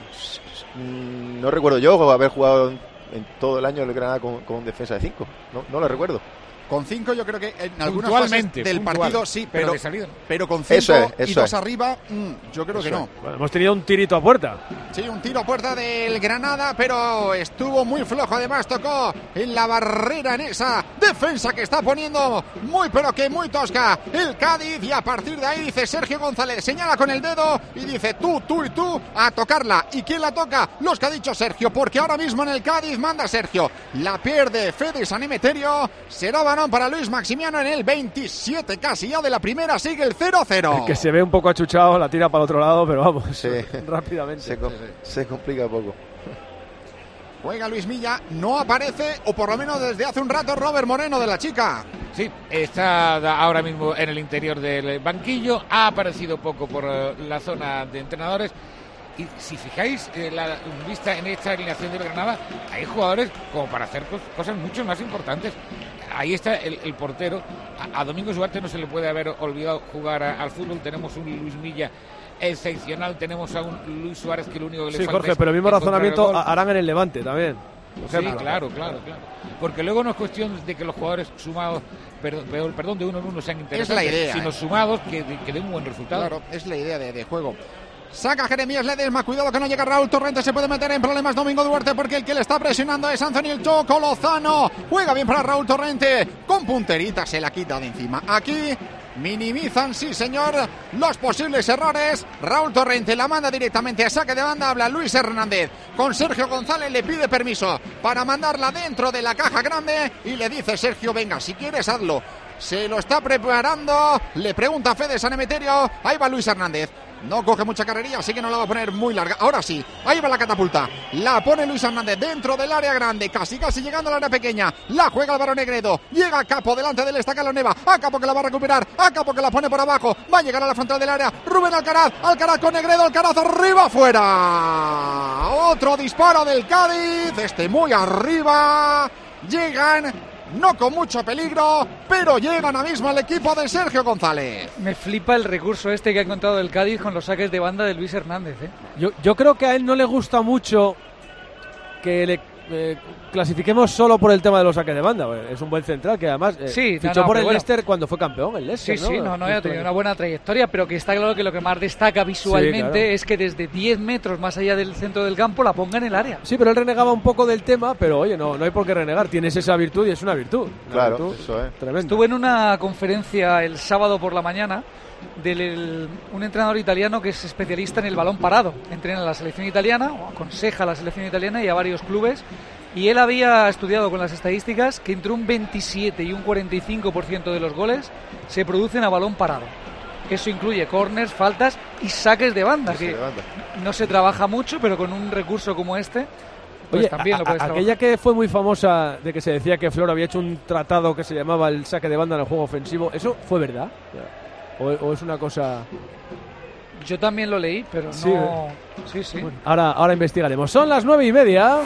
[SPEAKER 11] no recuerdo yo haber jugado en todo el año el Granada con defensa de 5. No lo recuerdo.
[SPEAKER 4] Con 5 yo creo que en algunas fases del partido sí, pero con 5 y 2 arriba, yo creo que no.
[SPEAKER 3] Bueno, hemos tenido un tirito a puerta.
[SPEAKER 4] Sí, un tiro a puerta del Granada, pero estuvo muy flojo. Además tocó en la barrera en esa defensa que está poniendo muy tosca el Cádiz. Y a partir de ahí dice Sergio González, señala con el dedo y dice tú y tú a tocarla. ¿Y quién la toca? Los que ha dicho Sergio, porque ahora mismo en el Cádiz manda Sergio. La pierde Fede San Emeterio, será balón para Luis Maximiano en el 27 casi ya de la primera. Sigue el 0-0.
[SPEAKER 3] El que se ve un poco achuchado, la tira para el otro lado, pero vamos, rápidamente.
[SPEAKER 11] Se complica poco.
[SPEAKER 4] Juega Luis Milla, no aparece, o por lo menos desde hace un rato, Robert Moreno de la Chica.
[SPEAKER 5] Sí, está ahora mismo en el interior del banquillo, ha aparecido poco por la zona de entrenadores. Y si fijáis la vista en esta alineación del Granada, hay jugadores como para hacer cosas mucho más importantes. Ahí está el portero. A Domingos Duarte no se le puede haber olvidado jugar al fútbol. Tenemos un Luis Milla excepcional, tenemos a un Luis Suárez que lo único que le falta.
[SPEAKER 3] Sí, Jorge, pero el mismo razonamiento harán en el Levante también.
[SPEAKER 5] Sí, claro. Porque luego no es cuestión de que los jugadores sumados, perdón, de uno en uno sean interesantes,
[SPEAKER 4] es la idea,
[SPEAKER 5] sino sumados que den un buen resultado.
[SPEAKER 4] Claro, es la idea de juego. Saca Jeremías Ledesma, cuidado que no llega Raúl Torrente, se puede meter en problemas Domingo Duarte porque el que le está presionando es Anthony El Choco Lozano. Juega bien para Raúl Torrente, con punterita se la quita de encima. Aquí minimizan, sí señor, los posibles errores. Raúl Torrente la manda directamente a saque de banda, habla Luis Hernández con Sergio González, le pide permiso para mandarla dentro de la caja grande y le dice Sergio, venga, si quieres hazlo. Se lo está preparando, le pregunta Fede San Emeterio, ahí va Luis Hernández. No coge mucha carrería, así que no la va a poner muy larga. Ahora sí, ahí va la catapulta. La pone Luis Hernández dentro del área grande, casi llegando al área pequeña. La juega Álvaro Negredo. Llega a Capo, delante del estaca Loneva. A Capo que la va a recuperar. A Capo que la pone por abajo. Va a llegar a la frontal del área. Rubén Alcaraz. Alcaraz con Negredo. Alcaraz arriba, fuera. Otro disparo del Cádiz. Muy arriba. Llegan. No con mucho peligro, pero llegan ahora mismo al equipo de Sergio González.
[SPEAKER 10] Me flipa el recurso que ha encontrado el Cádiz con los saques de banda de Luis Hernández.
[SPEAKER 3] Yo creo que a él no le gusta mucho que le clasifiquemos solo por el tema de los saques de banda. Es un buen central que además fichó por el Leicester cuando fue campeón. El Leicester,
[SPEAKER 10] sí, ha tenido una buena trayectoria, pero que está claro que lo que más destaca visualmente es que desde 10 metros más allá del centro del campo la ponga en el área.
[SPEAKER 3] Sí, pero él renegaba un poco del tema, pero oye, no hay por qué renegar. Tienes esa virtud y es una virtud.
[SPEAKER 11] Claro, eso es.
[SPEAKER 3] Tremendo.
[SPEAKER 10] Estuve en una conferencia el sábado por la mañana un entrenador italiano que es especialista en el balón parado. Entrena a la selección italiana, o aconseja a la selección italiana y a varios clubes, y él había estudiado con las estadísticas que entre un 27 y un 45% de los goles se producen a balón parado. Eso incluye corners, faltas y saques de banda, no se trabaja mucho, pero con un recurso como este pues
[SPEAKER 3] oye,
[SPEAKER 10] también lo puedes trabajar.
[SPEAKER 3] Aquella que fue muy famosa de que se decía que Floro había hecho un tratado que se llamaba el saque de banda en el juego ofensivo, ¿eso fue verdad? ¿O es una cosa...?
[SPEAKER 10] Yo también lo leí, pero no... Sí.
[SPEAKER 3] Bueno, ahora investigaremos. Son las 9:30.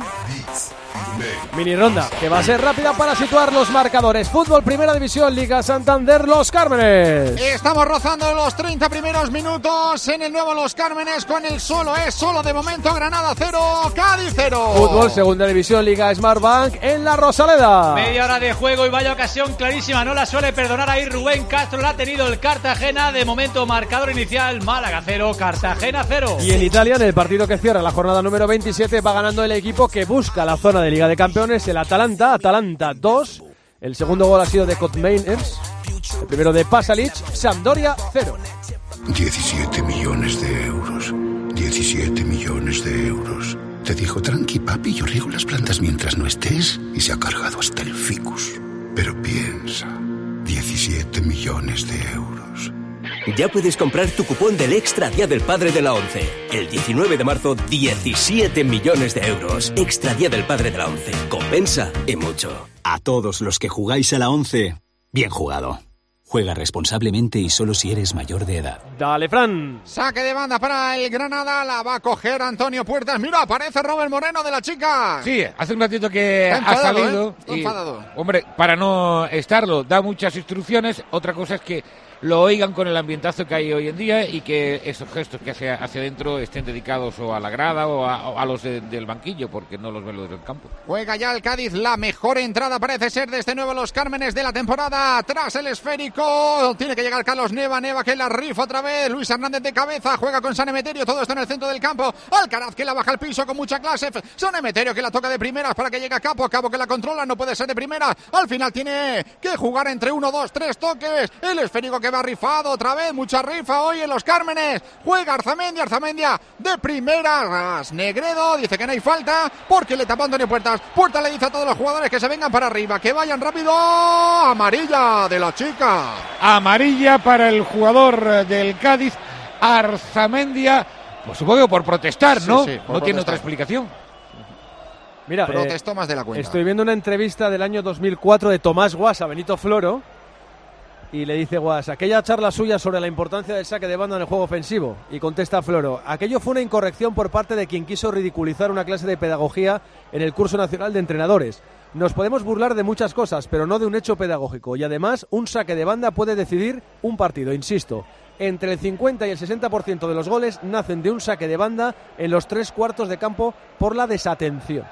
[SPEAKER 3] Mini ronda, que va a ser rápida para situar los marcadores. Fútbol, Primera División, Liga Santander, Los Cármenes.
[SPEAKER 4] Estamos rozando los 30 primeros minutos en el nuevo Los Cármenes con el solo de momento. Granada 0, Cádiz 0.
[SPEAKER 3] Fútbol, Segunda División, Liga Smartbank en la Rosaleda.
[SPEAKER 6] Media hora de juego y vaya ocasión clarísima. No la suele perdonar ahí Rubén Castro. La ha tenido el Cartagena. De momento, marcador inicial: Málaga 0, Cartagena 0.
[SPEAKER 3] Y en Italia, en el partido que cierra la jornada número 27, va ganando el equipo que busca la zona de Liga de Campeones, el Atalanta 2. El segundo gol ha sido de Kottmeiners, el primero de Pasalic. Sampdoria 0.
[SPEAKER 13] 17 millones de euros. 17 millones de euros. Te dijo, tranqui papi, yo riego las plantas mientras no estés, y se ha cargado hasta el ficus. Pero piensa, 17 millones de euros.
[SPEAKER 12] Ya puedes comprar tu cupón del Extra Día del Padre de la ONCE. El 19 de marzo, 17 millones de euros. Extra Día del Padre de la ONCE. Compensa y mucho.
[SPEAKER 14] A todos los que jugáis a la ONCE, bien jugado. Juega responsablemente y solo si eres mayor de edad.
[SPEAKER 3] Dale, Fran.
[SPEAKER 4] Saque de banda para el Granada. La va a coger Antonio Puertas. Mira, aparece Robert Moreno de la Chica.
[SPEAKER 5] Sí, hace un ratito que ha salido.
[SPEAKER 4] Está enfadado.
[SPEAKER 5] Hombre, para no estarlo, da muchas instrucciones. Otra cosa es que lo oigan con el ambientazo que hay hoy en día y que esos gestos que hace hacia adentro estén dedicados o a la grada o a los del banquillo, porque no los ven los del campo.
[SPEAKER 4] Juega ya el Cádiz, la mejor entrada parece ser de este nuevo Los Cármenes de la temporada. Tras el esférico, tiene que llegar Carlos Neva que la rifa otra vez. Luis Hernández de cabeza, juega con San Emeterio, todo esto en el centro del campo. Alcaraz que la baja al piso con mucha clase. San Emeterio que la toca de primeras para que llegue a Capo que la controla, no puede ser de primera. Al final tiene que jugar entre 1, 2, 3 toques. El esférico que va rifado otra vez, mucha rifa hoy en Los Cármenes. Juega Arzamendia de primeras. Negredo dice que no hay falta porque le tapa Antonio Puertas. Puertas le dice a todos los jugadores que se vengan para arriba, que vayan rápido. Amarilla de la Chica.
[SPEAKER 5] Amarilla para el jugador del Cádiz, Arzamendia. Pues supongo por protestar, ¿no?
[SPEAKER 4] Sí,
[SPEAKER 5] no
[SPEAKER 4] protestar.
[SPEAKER 5] Tiene otra explicación.
[SPEAKER 3] Mira,
[SPEAKER 4] protestó más de la cuenta.
[SPEAKER 3] Estoy viendo una entrevista del año 2004 de Tomás Guas a Benito Floro. Y le dice Guas, aquella charla suya sobre la importancia del saque de banda en el juego ofensivo. Y contesta Floro, aquello fue una incorrección por parte de quien quiso ridiculizar una clase de pedagogía en el curso nacional de entrenadores. Nos podemos burlar de muchas cosas, pero no de un hecho pedagógico. Y además, un saque de banda puede decidir un partido, insisto. Entre el 50 y el 60% de los goles nacen de un saque de banda en los 3/4 de campo por la desatención.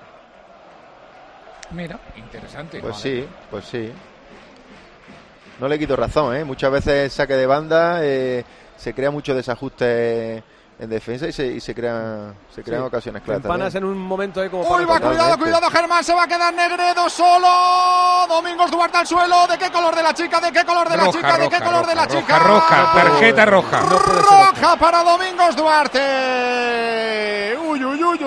[SPEAKER 5] Mira, interesante.
[SPEAKER 11] Pues sí. No le quito razón, ¿eh? Muchas veces saque de banda se crea mucho desajuste en defensa y se crean ocasiones claras.
[SPEAKER 3] Campanas en un momento como
[SPEAKER 4] Uy, va, cuidado, Germán, se va a quedar Negredo solo. Domingos Duarte al suelo. ¿De qué color de la Chica? ¿De qué color de la Chica? ¿De qué color de la Chica?
[SPEAKER 5] Roja, tarjeta roja.
[SPEAKER 4] Roja para Domingos Duarte. Uy.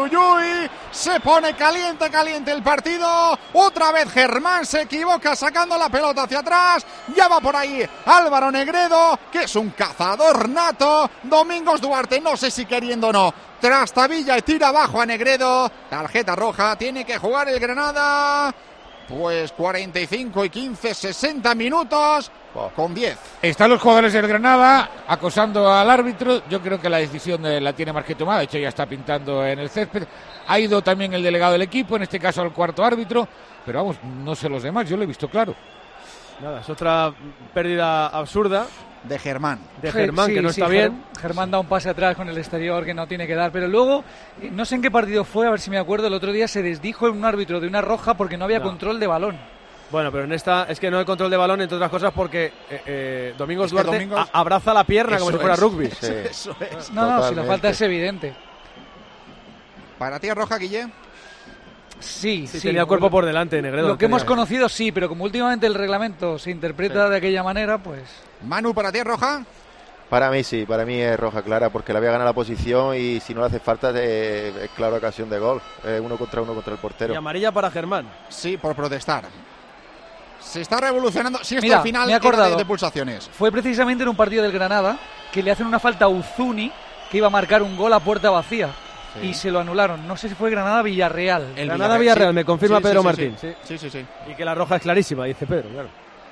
[SPEAKER 4] uy. Se pone caliente el partido. Otra vez Germán se equivoca sacando la pelota hacia atrás. Ya va por ahí Álvaro Negredo, que es un cazador nato. Domingos Duarte, no sé si queriendo o no, trastabilla y tira abajo a Negredo. Tarjeta roja, tiene que jugar el Granada. Pues 45 y 15, 60 minutos con 10.
[SPEAKER 5] Están los jugadores del Granada acosando al árbitro. Yo creo que la decisión la tiene más que tomada. De hecho, ya está pintando en el césped. Ha ido también el delegado del equipo, en este caso al cuarto árbitro. Pero vamos, no sé los demás, yo lo he visto claro.
[SPEAKER 3] Nada, es otra pérdida absurda.
[SPEAKER 4] De Germán.
[SPEAKER 3] De Germán, sí, que no está bien.
[SPEAKER 10] Germán da un pase atrás con el exterior que no tiene que dar. Pero luego, no sé en qué partido fue, a ver si me acuerdo, el otro día se desdijo un árbitro de una roja porque no había control de balón.
[SPEAKER 3] Bueno, pero en esta es que no hay control de balón, entre otras cosas, porque Domingos Duarte abraza la pierna como si fuera rugby.
[SPEAKER 4] Sí. Eso es.
[SPEAKER 10] No, si la falta es evidente.
[SPEAKER 4] ¿Para ti es roja, Guille?
[SPEAKER 10] Sí.
[SPEAKER 3] Tenía el cuerpo por delante, Negredo.
[SPEAKER 10] Lo que hemos conocido sí, pero como últimamente el reglamento se interpreta de aquella manera, pues...
[SPEAKER 4] Manu, ¿para ti es roja?
[SPEAKER 11] Para mí sí, para mí es roja clara, porque le había ganado la posición y si no le hace falta es clara ocasión de gol. 1 contra 1 contra el portero.
[SPEAKER 3] Y amarilla para Germán.
[SPEAKER 4] Sí, por protestar. Se está revolucionando. Sí,
[SPEAKER 10] Mira,
[SPEAKER 4] al final
[SPEAKER 10] me he acordado,
[SPEAKER 4] de pulsaciones.
[SPEAKER 10] Fue precisamente en un partido del Granada que le hacen una falta a Uzuni, que iba a marcar un gol a puerta vacía. Sí. Y se lo anularon. No sé si fue Granada-Villarreal.
[SPEAKER 3] Granada-Villarreal, me confirma Pedro Martín.
[SPEAKER 4] Sí.
[SPEAKER 3] Y que la roja es clarísima, dice Pedro, claro.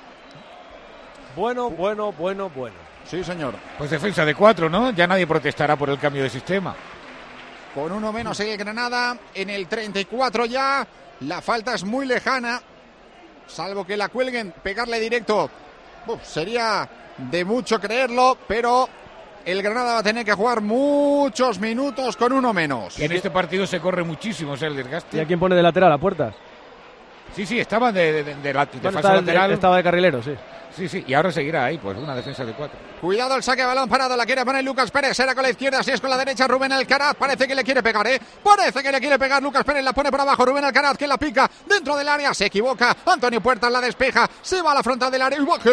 [SPEAKER 3] Bueno.
[SPEAKER 4] Sí, señor.
[SPEAKER 5] Pues defensa de 4, ¿no? Ya nadie protestará por el cambio de sistema.
[SPEAKER 4] Con uno menos sigue Granada. En el 34 ya. La falta es muy lejana. Salvo que la cuelguen, pegarle directo. Sería de mucho creerlo, pero... El Granada va a tener que jugar muchos minutos con uno menos.
[SPEAKER 5] En este partido se corre muchísimo, el desgaste.
[SPEAKER 3] ¿Y a quién pone de lateral? ¿A Puertas?
[SPEAKER 5] Sí, estaba de falso lateral.
[SPEAKER 3] Estaba de carrilero, sí.
[SPEAKER 5] Sí, y ahora seguirá ahí, pues una defensa de 4.
[SPEAKER 4] Cuidado el saque de balón parado, la quiere poner Lucas Pérez, era con la izquierda, si es con la derecha Rubén Alcaraz, parece que le quiere pegar, parece que le quiere pegar Lucas Pérez, la pone por abajo Rubén Alcaraz, que la pica dentro del área, se equivoca, Antonio Puertas la despeja, se va a la frontal del área, y va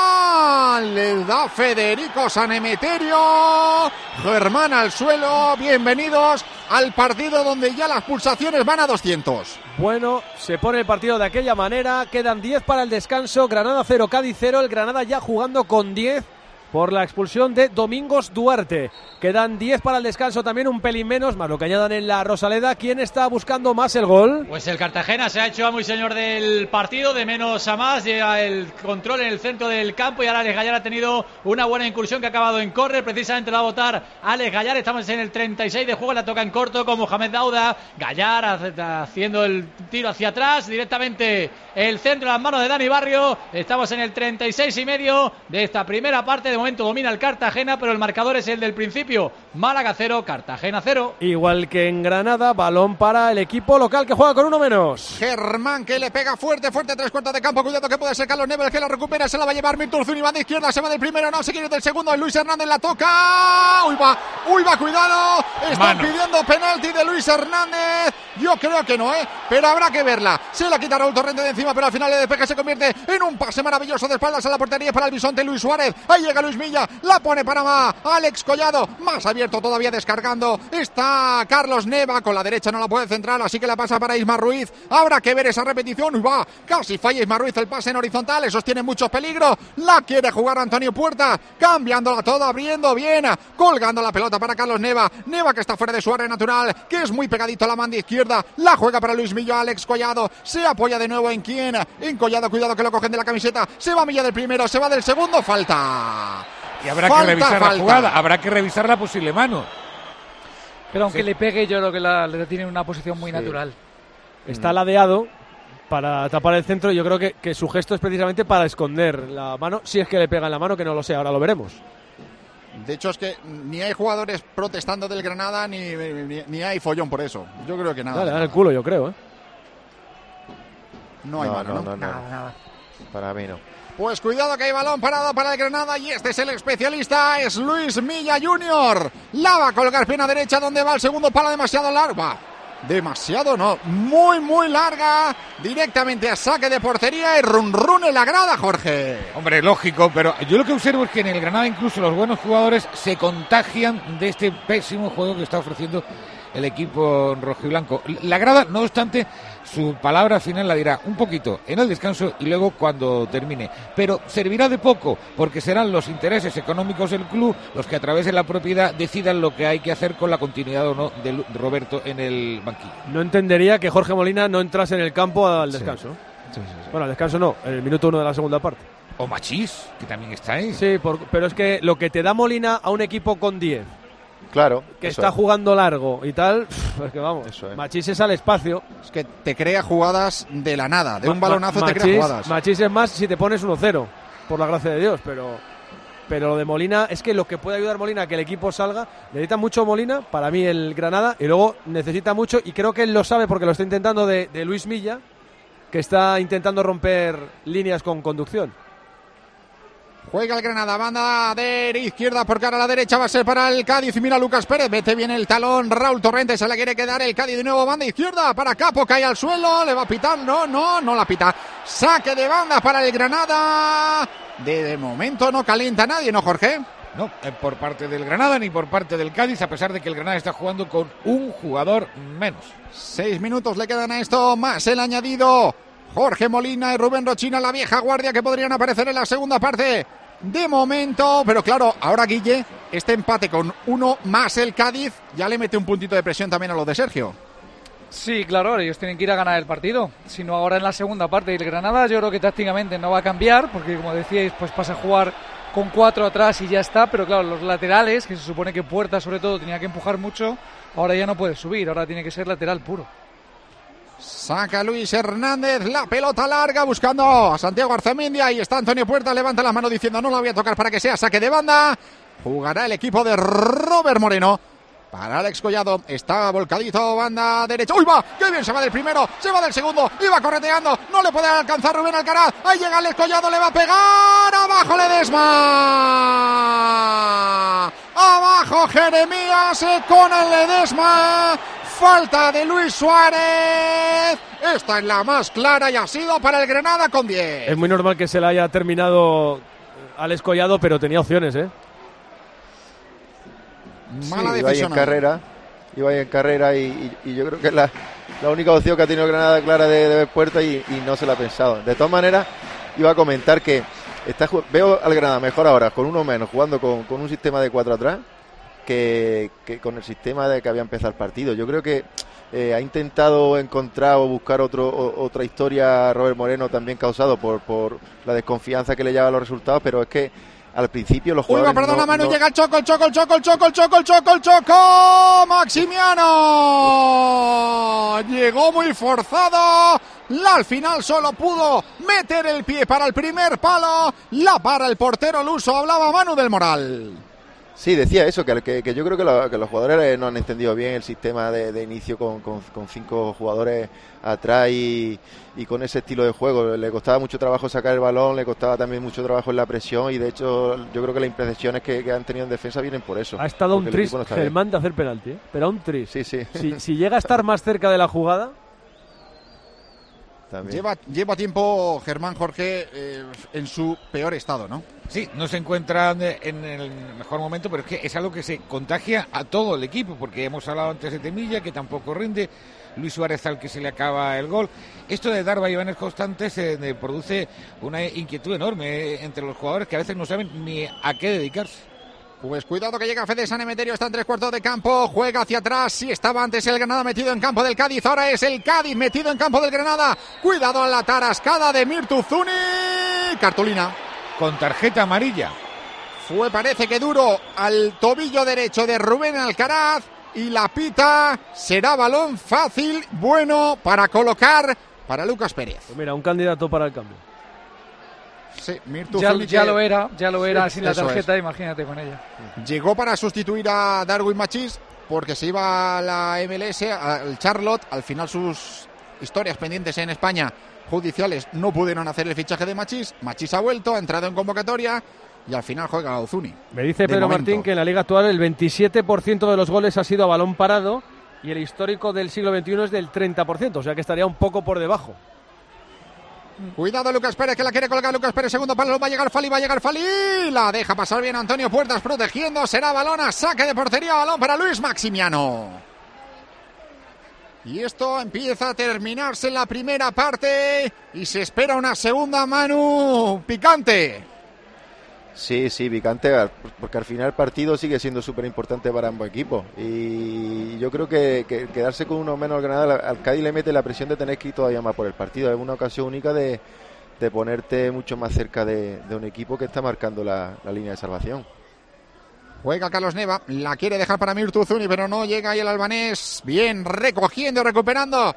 [SPEAKER 4] Germán, le da Federico San Emeterio, Germán al suelo, bienvenidos al partido donde ya las pulsaciones van a 200.
[SPEAKER 3] Bueno, se pone el partido de aquella manera, quedan 10 para el descanso, Granada 0, Cádiz 0, el Granada ya jugando con 10 por la expulsión de Domingos Duarte. Quedan 10 para el descanso, también un pelín menos, más lo que añadan en la Rosaleda. ¿Quién está buscando más el gol?
[SPEAKER 6] Pues el Cartagena se ha hecho muy señor del partido, de menos a más, llega el control en el centro del campo y ahora Alex Gallar ha tenido una buena incursión que ha acabado en córner, precisamente lo va a votar Alex Gallar, estamos en el 36 de juego, la toca en corto con Mohamed Dauda, Gallar haciendo el tiro hacia atrás, directamente el centro a las manos de Dani Barrio, estamos en el 36 y medio de esta primera parte, de momento domina el Cartagena, pero el marcador es el del principio, Málaga 0, Cartagena 0.
[SPEAKER 3] Igual que en Granada, balón para el equipo local que juega con uno menos.
[SPEAKER 4] Germán que le pega fuerte, 3/4 de campo, cuidado que puede ser Carlos Neves que la recupera, se la va a llevar Milton Zuni, va de izquierda, se va del primero, no se quiere del segundo, Luis Hernández la toca, uy va, cuidado, están pidiendo penalti de Luis Hernández, yo creo que no, pero habrá que verla, se la quita Raúl Torrente de encima, pero al final el despeje se convierte en un pase maravilloso de espaldas a la portería para el bisonte Luis Suárez, ahí llega Luis Milla, la pone para Alex Collado, más abierto todavía descargando, está Carlos Neva, con la derecha no la puede centrar, así que la pasa para Isma Ruiz, habrá que ver esa repetición, casi falla Isma Ruiz el pase en horizontal, esos tienen mucho peligro, la quiere jugar Antonio Puerta, cambiándola todo, abriendo bien, colgando la pelota para Carlos Neva que está fuera de su área natural, que es muy pegadito a la mano izquierda, la juega para Luis Milla, Alex Collado, se apoya de nuevo en quién, en Collado, cuidado que lo cogen de la camiseta, se va Milla del primero, se va del segundo, falta.
[SPEAKER 5] Y habrá que revisar la jugada, habrá que revisar la posible mano.
[SPEAKER 10] Pero aunque le pegue, yo creo que le tiene una posición muy natural.
[SPEAKER 3] Está ladeado para tapar el centro, yo creo que su gesto es precisamente para esconder la mano, si es que le pega en la mano, que no lo sé, ahora lo veremos.
[SPEAKER 4] De hecho es que ni hay jugadores protestando del Granada, ni hay follón por eso. Yo creo que nada.
[SPEAKER 3] Dale, el culo, yo creo,
[SPEAKER 4] No hay mano, ¿no?
[SPEAKER 11] Nada. Para mí no.
[SPEAKER 4] Pues cuidado que hay balón parado para el Granada y este es el especialista, es Luis Milla Jr. La va a colgar pierna derecha, donde va el segundo palo, demasiado larga. Demasiado no, muy larga, directamente a saque de portería y run en la grada, Jorge.
[SPEAKER 5] Hombre, lógico, pero yo lo que observo es que en el Granada incluso los buenos jugadores se contagian de este pésimo juego que está ofreciendo el equipo rojiblanco. La grada, no obstante, su palabra final la dirá un poquito en el descanso y luego cuando termine. Pero servirá de poco, porque serán los intereses económicos del club los que a través de la propiedad decidan lo que hay que hacer con la continuidad o no de Roberto en el banquillo.
[SPEAKER 3] No entendería que Jorge Molina no entrase en el campo al descanso. Sí. Bueno, al descanso no, en el minuto 1 de la segunda parte.
[SPEAKER 5] O Machís, que también está ahí.
[SPEAKER 3] Sí, pero es que lo que te da Molina a un equipo con 10,
[SPEAKER 11] claro,
[SPEAKER 3] que está jugando largo y tal, es que vamos, Machís es al espacio.
[SPEAKER 4] Es que te crea jugadas de la nada, de un balonazo te crea jugadas.
[SPEAKER 3] Machís es más si te pones 1-0, por la gracia de Dios, pero lo de Molina, es que lo que puede ayudar Molina a que el equipo salga, necesita mucho Molina, para mí el Granada, y luego necesita mucho, y creo que él lo sabe porque lo está intentando de Luis Milla, que está intentando romper líneas con conducción.
[SPEAKER 4] Juega el Granada, banda de izquierda por cara a la derecha, va a ser para el Cádiz. Mira Lucas Pérez, mete bien el talón, Raúl Torrente se la quiere quedar el Cádiz de nuevo, banda izquierda para Capo, cae al suelo, le va a pitar, no la pita. Saque de banda para el Granada. De momento no calienta nadie, ¿no, Jorge?
[SPEAKER 5] No, por parte del Granada ni por parte del Cádiz, a pesar de que el Granada está jugando con un jugador menos.
[SPEAKER 4] 6 minutos le quedan a esto, más el añadido. Jorge Molina y Rubén Rochina, la vieja guardia que podrían aparecer en la segunda parte. De momento, pero claro, ahora Guille, este empate con 1 más el Cádiz, ya le mete un puntito de presión también a los de Sergio.
[SPEAKER 10] Sí, claro, ellos tienen que ir a ganar el partido. Si no, ahora en la segunda parte. Y el Granada yo creo que tácticamente no va a cambiar, porque como decíais, pues pasa a jugar con 4 atrás y ya está, pero claro, los laterales, que se supone que Puerta sobre todo tenía que empujar mucho, ahora ya no puede subir, ahora tiene que ser lateral puro.
[SPEAKER 4] Saca Luis Hernández, la pelota larga buscando a Santiago Arzamendi, ahí está Antonio Puerta, levanta la mano diciendo no la voy a tocar para que sea saque de banda. Jugará el equipo de Robert Moreno. Para Alex Collado, está volcadito, banda derecha. ¡Uy, va! ¡Qué bien! Se va del primero, se va del segundo, iba correteando, no le puede alcanzar Rubén Alcaraz. Ahí llega Alex Collado, le va a pegar. ¡Abajo Ledesma! ¡Abajo Jeremías con el Ledesma! Falta de Luis Suárez. Esta es la más clara y ha sido para el Granada con 10.
[SPEAKER 3] Es muy normal que se la haya terminado Alex Collado, pero tenía opciones, ¿eh?
[SPEAKER 11] Mala decisión. Iba ahí en carrera y yo creo que es la única opción que ha tenido Granada clara de ver puerta y no se la ha pensado. De todas maneras, iba a comentar que veo al Granada mejor ahora, con uno menos, jugando con un sistema de 4 atrás, que con el sistema de que había empezado el partido. Yo creo que ha intentado encontrar o buscar otra historia Robert Moreno, también causado por la desconfianza que le lleva a los resultados, pero es que al principio los jugadores...
[SPEAKER 4] perdona, Manu, llega el Choco, Maximiano. Llegó muy forzado. Al final solo pudo meter el pie para el primer palo. La para el portero luso. Hablaba Manu del Moral.
[SPEAKER 11] Sí, decía eso, que yo creo que los jugadores no han entendido bien el sistema de inicio con 5 jugadores atrás y con ese estilo de juego. Le costaba mucho trabajo sacar el balón, le costaba también mucho trabajo en la presión y de hecho yo creo que las imprecisiones que han tenido en defensa vienen por eso.
[SPEAKER 3] Ha estado un tris Germán de hacer penalti, pero un tris.
[SPEAKER 11] Sí.
[SPEAKER 3] Si llega a estar más cerca de la jugada...
[SPEAKER 4] Lleva tiempo Germán, Jorge, en su peor estado, ¿no?
[SPEAKER 5] Sí, no se encuentra en el mejor momento, pero es que es algo que se contagia a todo el equipo, porque hemos hablado antes de Temilla, que tampoco rinde, Luis Suárez al que se le acaba el gol. Esto de dar vaivenes constantes produce una inquietud enorme entre los jugadores que a veces no saben ni a qué dedicarse.
[SPEAKER 4] Pues cuidado que llega Fede San Emeterio, está en 3/4 de campo, juega hacia atrás, sí estaba antes el Granada metido en campo del Cádiz, ahora es el Cádiz metido en campo del Granada, cuidado a la tarascada de Mirtu Zuni, cartulina.
[SPEAKER 5] Con tarjeta amarilla.
[SPEAKER 4] Parece que duro al tobillo derecho de Rubén Alcaraz y la pita, será balón fácil, bueno para colocar para Lucas Pérez.
[SPEAKER 3] Pues mira, un candidato para el cambio.
[SPEAKER 4] Sí,
[SPEAKER 10] ya lo era sin la tarjeta, imagínate con ella.
[SPEAKER 4] Llegó para sustituir a Darwin Machís porque se iba a la MLS, al Charlotte. Al final sus historias pendientes en España judiciales no pudieron hacer el fichaje de Machís. Machís ha vuelto, ha entrado en convocatoria y al final juega a Ozuni.
[SPEAKER 3] Me dice Pedro Martín que en la liga actual el 27% de los goles ha sido a balón parado y el histórico del siglo XXI es del 30%, o sea que estaría un poco por debajo.
[SPEAKER 4] Cuidado Lucas Pérez, que la quiere colgar Lucas Pérez, segundo palo, va a llegar Fali, la deja pasar bien Antonio Puertas protegiendo, será balón a saque de portería, balón para Luis Maximiano. Y esto empieza a terminarse en la primera parte y se espera una segunda, Manu, picante.
[SPEAKER 11] Sí, picante, porque al final el partido sigue siendo súper importante para ambos equipos. Y yo creo que quedarse con uno menos al Granada, al Cádiz le mete la presión de tener que ir todavía más por el partido. Es una ocasión única de ponerte mucho más cerca de un equipo que está marcando la línea de salvación.
[SPEAKER 4] Juega Carlos Neva, la quiere dejar para Mirtu Zuni, pero no llega ahí el albanés. Bien, recogiendo, recuperando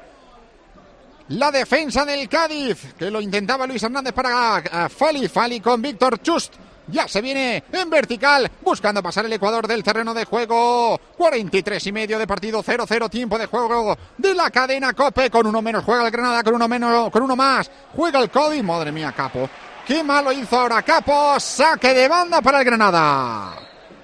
[SPEAKER 4] la defensa del Cádiz, que lo intentaba Luis Hernández para Fali con Víctor Chust. Ya se viene en vertical, buscando pasar el Ecuador del terreno de juego. 43 y medio de partido, 0-0 tiempo de juego de la cadena COPE. Con uno menos juega el Granada, con uno más juega el Cádiz. Madre mía, Capo, qué malo hizo ahora Capo. Saque de banda para el Granada.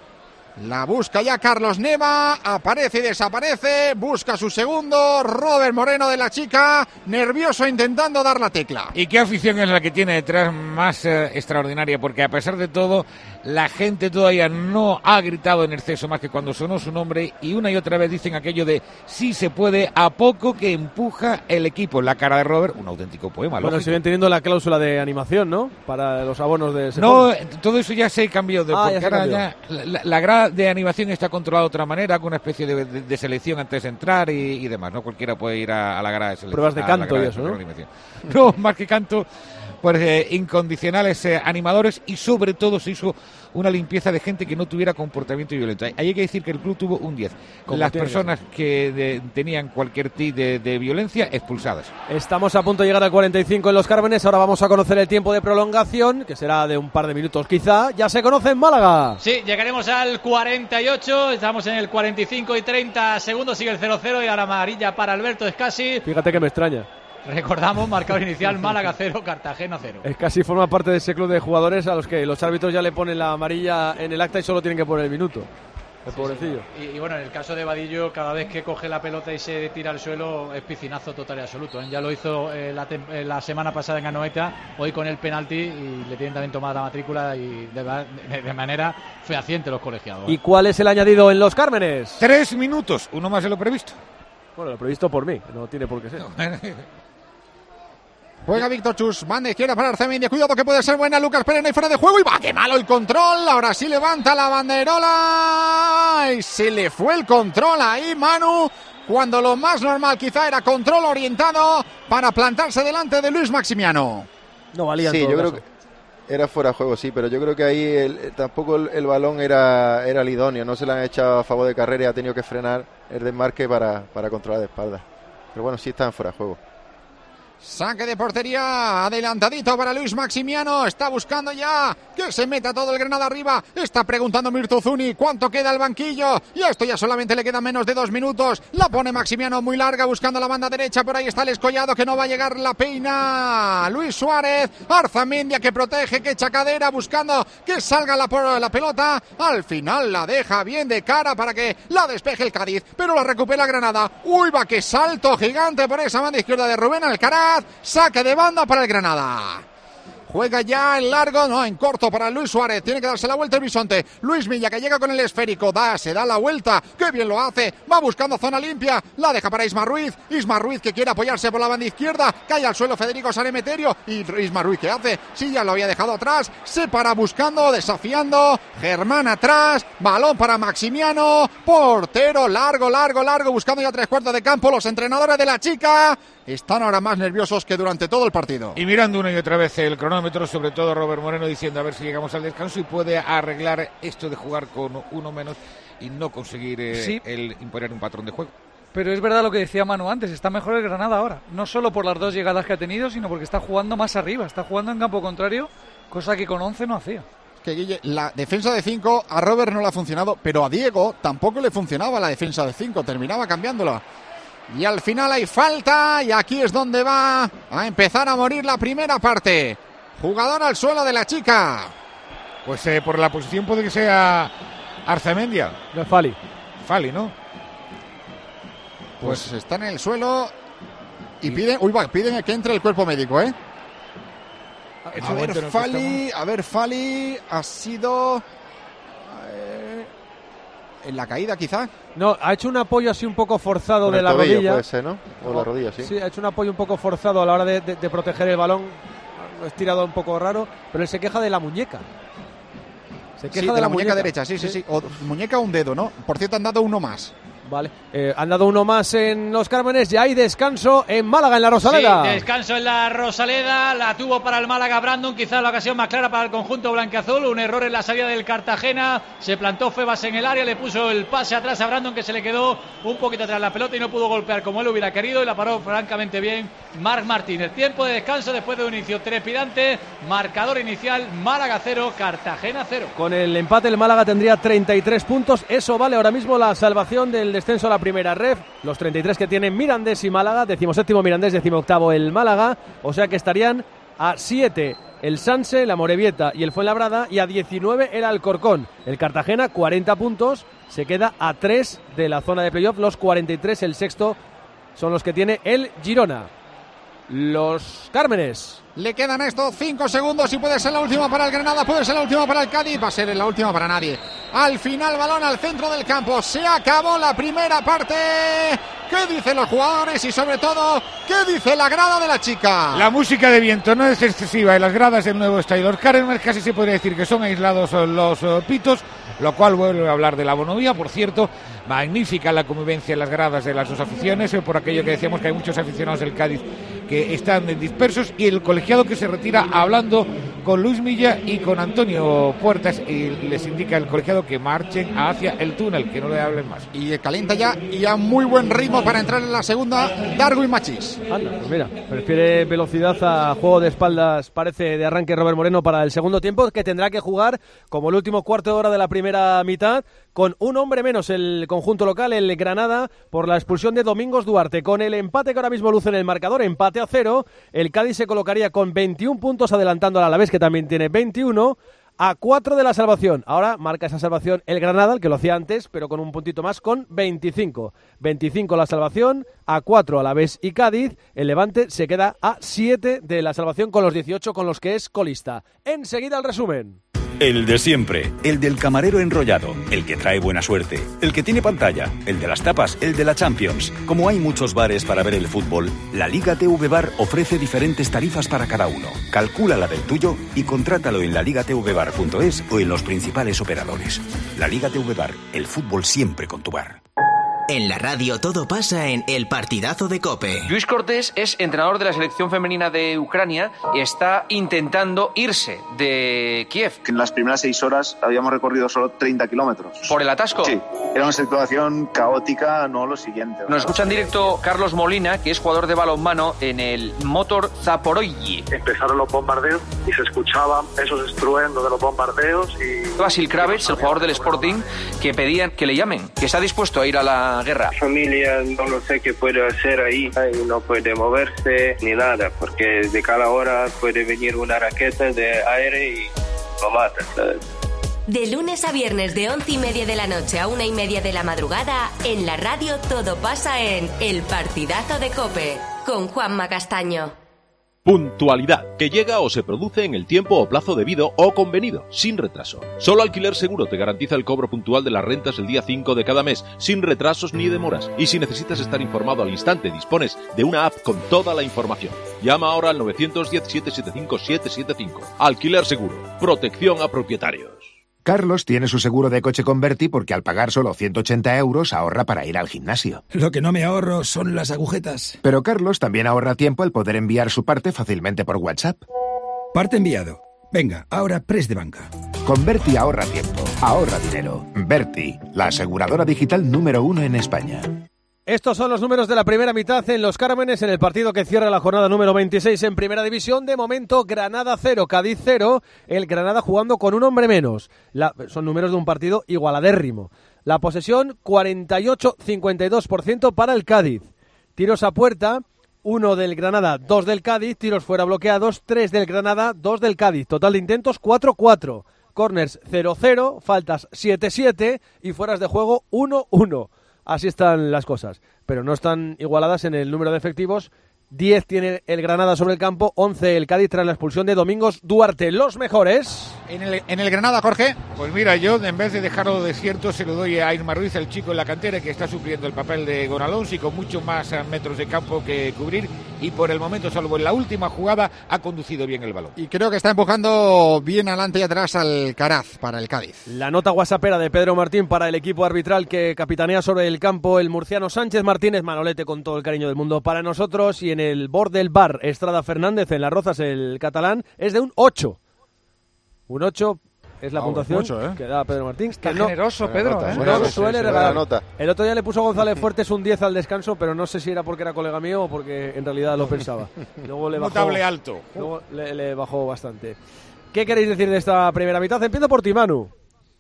[SPEAKER 4] La busca ya Carlos Neva, aparece y desaparece, busca su segundo, Robert Moreno de la Chica, nervioso intentando dar la tecla.
[SPEAKER 5] Y qué afición es la que tiene detrás más extraordinaria, porque a pesar de todo, la gente todavía no ha gritado en exceso más que cuando sonó su nombre, y una y otra vez dicen aquello de sí se puede, a poco que empuja el equipo. La cara de Robert, un auténtico poema.
[SPEAKER 3] Bueno, siguen teniendo la cláusula de animación, ¿no? Para los abonos de ese
[SPEAKER 5] No, todo eso ya se cambió, porque
[SPEAKER 3] ya
[SPEAKER 5] ahora ya la grada de animación está controlada de otra manera, con una especie de selección antes de entrar y demás, ¿no? Cualquiera puede ir a la grada de selección.
[SPEAKER 3] Pruebas de canto y eso, ¿no?
[SPEAKER 5] No, más que canto, pues incondicionales animadores, y sobre todo se hizo una limpieza de gente que no tuviera comportamiento violento. Ahí hay que decir que el club tuvo un 10. Las personas que tenían cualquier tipo de violencia, expulsadas.
[SPEAKER 3] Estamos a punto de llegar al 45 en Los Cármenes. Ahora vamos a conocer el tiempo de prolongación, que será de un par de minutos quizá. Ya se conoce en Málaga.
[SPEAKER 6] Sí, llegaremos al 48. Estamos en el 45 y 30 segundos. Sigue el 0-0 y ahora amarilla para Alberto Escasi.
[SPEAKER 3] Fíjate que me extraña.
[SPEAKER 6] Recordamos, marcador inicial, Málaga 0, Cartagena 0.
[SPEAKER 3] Escasi forma parte de ese club de jugadores a los que los árbitros ya le ponen la amarilla en el acta y solo tienen que poner el minuto. El pobrecillo.
[SPEAKER 6] Sí. Y bueno, en el caso de Vadillo, cada vez que coge la pelota y se tira al suelo, es piscinazo total y absoluto. Ya lo hizo la semana pasada en Anoeta, hoy con el penalti, y le tienen también tomada la matrícula y de manera fehaciente los colegiados.
[SPEAKER 3] ¿Y cuál es el añadido en Los Cármenes?
[SPEAKER 5] 3 minutos, uno más de lo previsto.
[SPEAKER 3] Bueno, lo previsto por mí, no tiene por qué ser.
[SPEAKER 4] Juega Víctor Chus, banda izquierda para Arzamendia, cuidado que puede ser buena, Lucas Pérez, no hay fuera de juego y va, qué malo el control, ahora sí levanta la banderola y se le fue el control ahí, Manu, cuando lo más normal quizá era control orientado para plantarse delante de Luis Maximiano.
[SPEAKER 3] No valía.
[SPEAKER 11] Sí, yo creo que era fuera de juego, sí, pero yo creo que ahí tampoco el balón era el idóneo, no se le han echado a favor de carrera y ha tenido que frenar el desmarque para controlar de espalda, pero bueno, sí estaban fuera de juego.
[SPEAKER 4] Saque de portería, adelantadito para Luis Maximiano, está buscando ya que se meta todo el Granada arriba, está preguntando Mirtu Zuni cuánto queda el banquillo, y a esto ya solamente le quedan menos de 2 minutos, la pone Maximiano muy larga buscando la banda derecha, por ahí está el Escollado que no va a llegar, la peina Luis Suárez, Arzamendia que protege, que echa cadera buscando que salga la pelota, al final la deja bien de cara para que la despeje el Cádiz, pero la recupera Granada, uy va que salto gigante por esa banda izquierda de Rubén Alcaraz. Saque de banda para el Granada. Juega ya en largo, no, en corto para Luis Suárez. Tiene que darse la vuelta el bisonte. Luis Milla que llega con el esférico. Se da la vuelta. Qué bien lo hace. Va buscando zona limpia. La deja para Isma Ruiz. Isma Ruiz que quiere apoyarse por la banda izquierda. Cae al suelo Federico Sanemeterio. Y Isma Ruiz ¿qué hace? Sí, ya lo había dejado atrás. Se para buscando, desafiando. Germán atrás. Balón para Maximiano. Portero largo. Buscando ya 3/4 de campo. Los entrenadores de la Chica están ahora más nerviosos que durante todo el partido.
[SPEAKER 5] Y mirando una y otra vez el cronómetro, sobre todo Robert Moreno diciendo a ver si llegamos al descanso y puede arreglar esto de jugar con uno menos y no conseguir el imponer un patrón de juego.
[SPEAKER 10] Pero es verdad lo que decía Manu antes, está mejor el Granada ahora. No solo por las 2 llegadas que ha tenido, sino porque está jugando más arriba, está jugando en campo contrario, cosa que con 11 no hacía.
[SPEAKER 4] Que Guille, la defensa de 5 a Robert no le ha funcionado, pero a Diego tampoco le funcionaba la defensa de 5, terminaba cambiándola. Y al final hay falta y aquí es donde va a empezar a morir la primera parte. Jugador al suelo de la Chica.
[SPEAKER 5] Pues por la posición puede que sea Arzamendia.
[SPEAKER 3] No es Fali.
[SPEAKER 5] Fali, ¿no?
[SPEAKER 4] Pues está en el suelo y piden que entre el cuerpo médico, ¿eh? A ver, Fali ha sido... ¿En la caída quizá?
[SPEAKER 3] No, ha hecho un apoyo así un poco forzado
[SPEAKER 11] Con
[SPEAKER 3] de
[SPEAKER 11] el
[SPEAKER 3] la
[SPEAKER 11] tobillo,
[SPEAKER 3] rodilla.
[SPEAKER 11] puede ser, ¿no? O la rodilla, sí.
[SPEAKER 3] Sí, ha hecho un apoyo un poco forzado a la hora de proteger el balón. Lo ha estirado un poco raro, pero él se queja de la muñeca. Se queja
[SPEAKER 4] de la muñeca derecha, sí. O muñeca o un dedo, ¿no? Por cierto, han dado uno más.
[SPEAKER 3] Vale, han dado uno más en los Cármenes. Ya hay descanso en Málaga, en la Rosaleda.
[SPEAKER 6] Sí, descanso en la Rosaleda. La tuvo para el Málaga Brandon, quizás la ocasión más clara para el conjunto blanquiazul. Un error en la salida del Cartagena. Se plantó Febas en el área, le puso el pase atrás a Brandon, que se le quedó un poquito atrás la pelota y no pudo golpear como él hubiera querido, y la paró francamente bien Marc Martínez. Tiempo de descanso después de un inicio trepidante. Marcador inicial: Málaga 0, Cartagena 0.
[SPEAKER 3] Con el empate el Málaga tendría 33 puntos. Eso vale ahora mismo la salvación del descenso a la primera ref. Los 33 que tienen Mirandés y Málaga, 17º Mirandés, 18º el Málaga, o sea que estarían a 7 el Sanse, la Morevieta y el Fuenlabrada, y a 19 el Alcorcón. El Cartagena, 40 puntos, se queda a 3 de la zona de playoff. Los 43, el sexto, son los que tiene el Girona. Los Cármenes.
[SPEAKER 4] Le quedan estos 5 segundos y puede ser la última para el Granada, puede ser la última para el Cádiz, va a ser la última para nadie. Al final, balón al centro del campo. Se acabó la primera parte. ¿Qué dicen los jugadores y sobre todo qué dice la grada de la Chica?
[SPEAKER 5] La música de viento no es excesiva en las gradas del nuevo estadio. Los Cármenes casi se podría decir que son aislados los pitos, lo cual vuelve a hablar de la bonovía. Por cierto, magnífica la convivencia en las gradas de las dos aficiones, por aquello que decíamos que hay muchos aficionados del Cádiz que están dispersos, y el colegiado que se retira hablando con Luis Milla y con Antonio Puertas, y les indica el colegiado que marchen hacia el túnel, que no le hablen más.
[SPEAKER 4] Y calienta ya y a muy buen ritmo para entrar en la segunda Darwin Machís.
[SPEAKER 3] Anda, pues mira, prefiere velocidad a juego de espaldas, parece, de arranque Robert Moreno para el segundo tiempo, que tendrá que jugar como el último cuarto de hora de la primera mitad, con un hombre menos el conjunto local, el Granada, por la expulsión de Domingos Duarte. Con el empate que ahora mismo luce en el marcador, empate a 0, el Cádiz se colocaría con 21 puntos, adelantando al Alavés, que también tiene 21, a 4 de la salvación. Ahora marca esa salvación el Granada, el que lo hacía antes, pero con un puntito más, con 25. 25 la salvación, a 4 Alavés y Cádiz. El Levante se queda a 7 de la salvación, con los 18 con los que es colista. Enseguida el resumen.
[SPEAKER 15] El de siempre, el del camarero enrollado, el que trae buena suerte, el que tiene pantalla, el de las tapas, el de la Champions. Como hay muchos bares para ver el fútbol, la Liga TV Bar ofrece diferentes tarifas para cada uno. Calcula la del tuyo y contrátalo en laligatvbar.es o en los principales operadores. La Liga TV Bar, el fútbol siempre con tu bar.
[SPEAKER 16] En la radio todo pasa en El Partidazo de COPE.
[SPEAKER 17] Lluís Cortés es entrenador de la selección femenina de Ucrania y está intentando irse de Kiev.
[SPEAKER 18] En las primeras 6 horas habíamos recorrido solo 30 kilómetros.
[SPEAKER 17] ¿Por el atasco?
[SPEAKER 18] Sí, era una situación caótica, no lo siguiente.
[SPEAKER 17] Nos escucha en directo Carlos Molina, que es jugador de balonmano en el Motor Zaporozhye.
[SPEAKER 19] Empezaron los bombardeos y se escuchaban esos estruendos de los bombardeos y...
[SPEAKER 17] Vasil Kravets, el jugador del Sporting, que pedían que le llamen, que está dispuesto a ir a la guerra.
[SPEAKER 20] Familia, no lo sé qué puede hacer ahí, no puede moverse ni nada, porque de cada hora puede venir una raqueta de aire y lo mata, ¿sabes?
[SPEAKER 21] De lunes a viernes de 11:30 de la noche a 1:30 de la madrugada, en la radio todo pasa en El Partidazo de COPE, con Juanma Castaño.
[SPEAKER 22] Puntualidad, que llega o se produce en el tiempo o plazo debido o convenido, sin retraso. Solo Alquiler Seguro te garantiza el cobro puntual de las rentas el día 5 de cada mes, sin retrasos ni demoras. Y si necesitas estar informado al instante, dispones de una app con toda la información. Llama ahora al 910-775-775. Alquiler Seguro, protección a propietarios.
[SPEAKER 23] Carlos tiene su seguro de coche con Berti porque al pagar solo 180 euros ahorra para ir al gimnasio.
[SPEAKER 24] Lo que no me ahorro son las agujetas.
[SPEAKER 23] Pero Carlos también ahorra tiempo al poder enviar su parte fácilmente por WhatsApp.
[SPEAKER 24] Parte enviado. Venga, ahora press de banca.
[SPEAKER 23] Con Berti ahorra tiempo, ahorra dinero. Berti, la aseguradora digital número 1 en España.
[SPEAKER 3] Estos son los números de la primera mitad en los Cármenes, en el partido que cierra la jornada número 26 en Primera División. De momento, Granada 0, Cádiz 0, el Granada jugando con un hombre menos. Son números de un partido igualadérrimo. La posesión, 48-52% para el Cádiz. Tiros a puerta, 1 del Granada, 2 del Cádiz. Tiros fuera bloqueados, 3 del Granada, 2 del Cádiz. Total de intentos, 4-4. Corners, 0-0, faltas, 7-7 y fueras de juego, 1-1. Así están las cosas, pero no están igualadas en el número de efectivos 10 tiene el Granada sobre el campo, 11 el Cádiz tras la expulsión de Domingos Duarte. Los mejores
[SPEAKER 4] en el Granada, Jorge.
[SPEAKER 5] Pues mira, yo en vez de dejarlo desierto se lo doy a Isma Ruiz, el chico en la cantera que está supliendo el papel de Gonalons y con mucho más metros de campo que cubrir, y por el momento, salvo en la última jugada, ha conducido bien el balón.
[SPEAKER 4] Y creo que está empujando bien adelante y atrás al Caraz para el Cádiz.
[SPEAKER 3] La nota whatsappera de Pedro Martín para el equipo arbitral que capitanea sobre el campo el murciano Sánchez Martínez. Manolete, con todo el cariño del mundo para nosotros. Y en el borde del bar, Estrada Fernández, en Las Rozas, el catalán, es de un 8. Un 8 es la puntuación que da Pedro Martín.
[SPEAKER 10] Está generoso, Pedro.
[SPEAKER 3] No suele regalar. El otro día le puso González Fuertes un 10 al descanso, pero no sé si era porque era colega mío o porque en realidad lo pensaba. Luego le bajó,
[SPEAKER 5] notable alto.
[SPEAKER 3] Luego le bajó bastante. ¿Qué queréis decir de esta primera mitad? Empiezo por ti, Manu.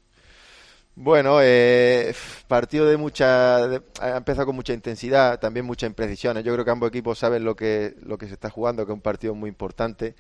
[SPEAKER 11] Bueno, partido ha empezado con mucha intensidad, también muchas imprecisiones. Yo creo que ambos equipos saben lo que se está jugando, que es un partido muy importante.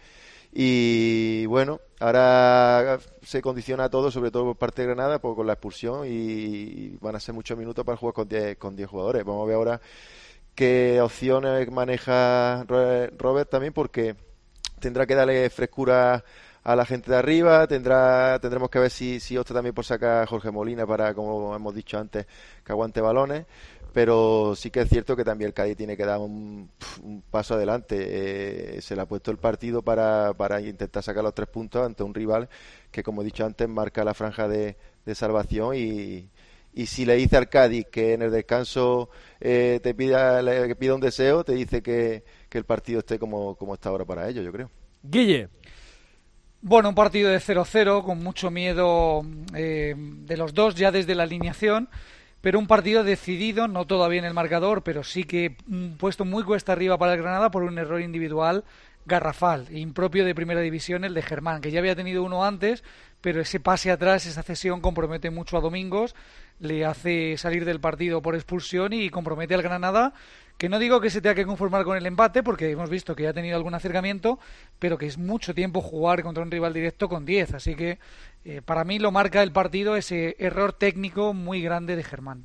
[SPEAKER 11] Y bueno, ahora se condiciona todo, sobre todo por parte de Granada, con la expulsión, y van a ser muchos minutos para jugar con 10 jugadores. Vamos a ver ahora qué opciones maneja Robert también, porque tendrá que darle frescura a la gente de arriba. Tendremos que ver si opta también por sacar a Jorge Molina para, como hemos dicho antes, que aguante balones. Pero sí que es cierto que también el Cádiz tiene que dar un paso adelante. Se le ha puesto el partido para intentar sacar los 3 puntos ante un rival que, como he dicho antes, marca la franja de salvación. Y si le dice al Cádiz que en el descanso te pida un deseo, te dice que el partido esté como está ahora para ellos, yo creo.
[SPEAKER 3] Guille.
[SPEAKER 10] Bueno, un partido de 0-0 con mucho miedo de los dos ya desde la alineación, pero un partido decidido, no todavía en el marcador, pero sí que puesto muy cuesta arriba para el Granada por un error individual garrafal, impropio de primera división, el de Germán, que ya había tenido uno antes, pero ese pase atrás, esa cesión compromete mucho a Domingos, le hace salir del partido por expulsión y compromete al Granada, que no digo que se tenga que conformar con el empate, porque hemos visto que ya ha tenido algún acercamiento, pero que es mucho tiempo jugar contra un rival directo con 10, así que para mí lo marca el partido ese error técnico muy grande de Germán.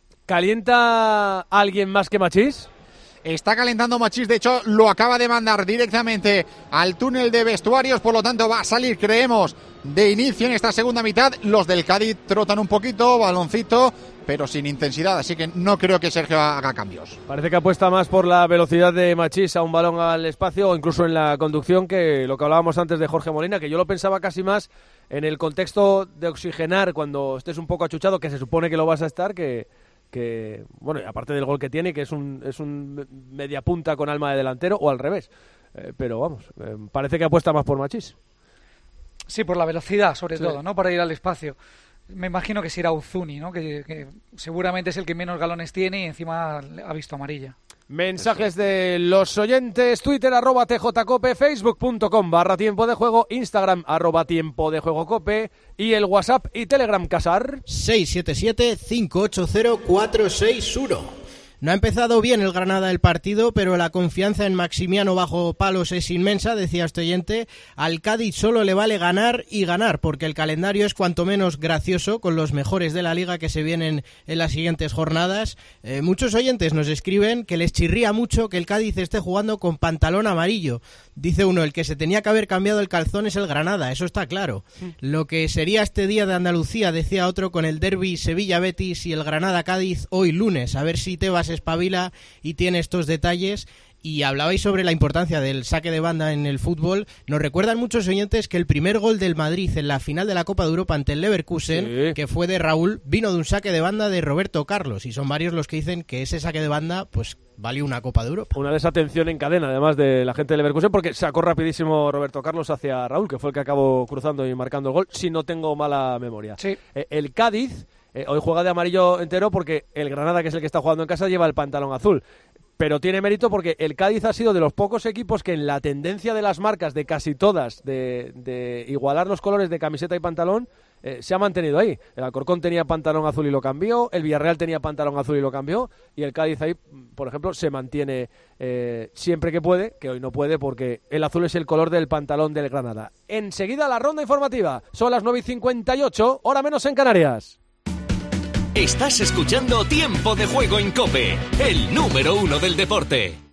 [SPEAKER 3] ¿Calienta alguien más que Machís?
[SPEAKER 4] Está calentando Machís, de hecho lo acaba de mandar directamente al túnel de vestuarios, por lo tanto va a salir, creemos, de inicio en esta segunda mitad. Los del Cádiz trotan un poquito, baloncito, pero sin intensidad, así que no creo que Sergio haga cambios.
[SPEAKER 3] Parece que apuesta más por la velocidad de Machís a un balón al espacio o incluso en la conducción, que lo que hablábamos antes de Jorge Molina, que yo lo pensaba casi más en el contexto de oxigenar cuando estés un poco achuchado, que se supone que lo vas a estar, que bueno, aparte del gol que tiene, que es un media punta con alma de delantero, o al revés, pero vamos, parece que apuesta más por Machís.
[SPEAKER 10] Sí, por la velocidad sobre todo, ¿no? Para ir al espacio. Me imagino que será Uzuni, ¿no? Que seguramente es el que menos galones tiene y encima ha visto amarilla.
[SPEAKER 3] Mensajes de los oyentes: Twitter @tjcope, facebook.com/tiempo de juego, Instagram @tiempo de juego cope, y el WhatsApp y Telegram Casar
[SPEAKER 1] 677-580-461. No ha empezado bien el Granada el partido, pero la confianza en Maximiano bajo palos es inmensa, decía este oyente. Al Cádiz solo le vale ganar y ganar, porque el calendario es cuanto menos gracioso, con los mejores de la liga que se vienen en las siguientes jornadas. Muchos oyentes nos escriben que les chirría mucho que el Cádiz esté jugando con pantalón amarillo. Dice uno, el que se tenía que haber cambiado el calzón es el Granada, eso está claro. Lo que sería este día de Andalucía, decía otro, con el derbi Sevilla-Betis y el Granada-Cádiz hoy lunes. A ver si Tebas espabila y tiene estos detalles. Y hablabais sobre la importancia del saque de banda en el fútbol. Nos recuerdan muchos oyentes que el primer gol del Madrid en la final de la Copa de Europa ante el Leverkusen, que fue de Raúl, vino de un saque de banda de Roberto Carlos. Y son varios los que dicen que ese saque de banda pues valió una Copa de Europa.
[SPEAKER 3] Una desatención en cadena, además, de la gente de Leverkusen, porque sacó rapidísimo Roberto Carlos hacia Raúl, que fue el que acabó cruzando y marcando el gol, si no tengo mala memoria.
[SPEAKER 10] Sí.
[SPEAKER 3] El Cádiz hoy juega de amarillo entero porque el Granada, que es el que está jugando en casa, lleva el pantalón azul. Pero tiene mérito porque el Cádiz ha sido de los pocos equipos que en la tendencia de las marcas, de casi todas, de igualar los colores de camiseta y pantalón, se ha mantenido ahí. El Alcorcón tenía pantalón azul y lo cambió, el Villarreal tenía pantalón azul y lo cambió, y el Cádiz ahí, por ejemplo, se mantiene siempre que puede, que hoy no puede porque el azul es el color del pantalón del Granada. Enseguida la ronda informativa. Son las 9:58, hora menos en Canarias.
[SPEAKER 12] Estás escuchando Tiempo de Juego en COPE, el número 1 del deporte.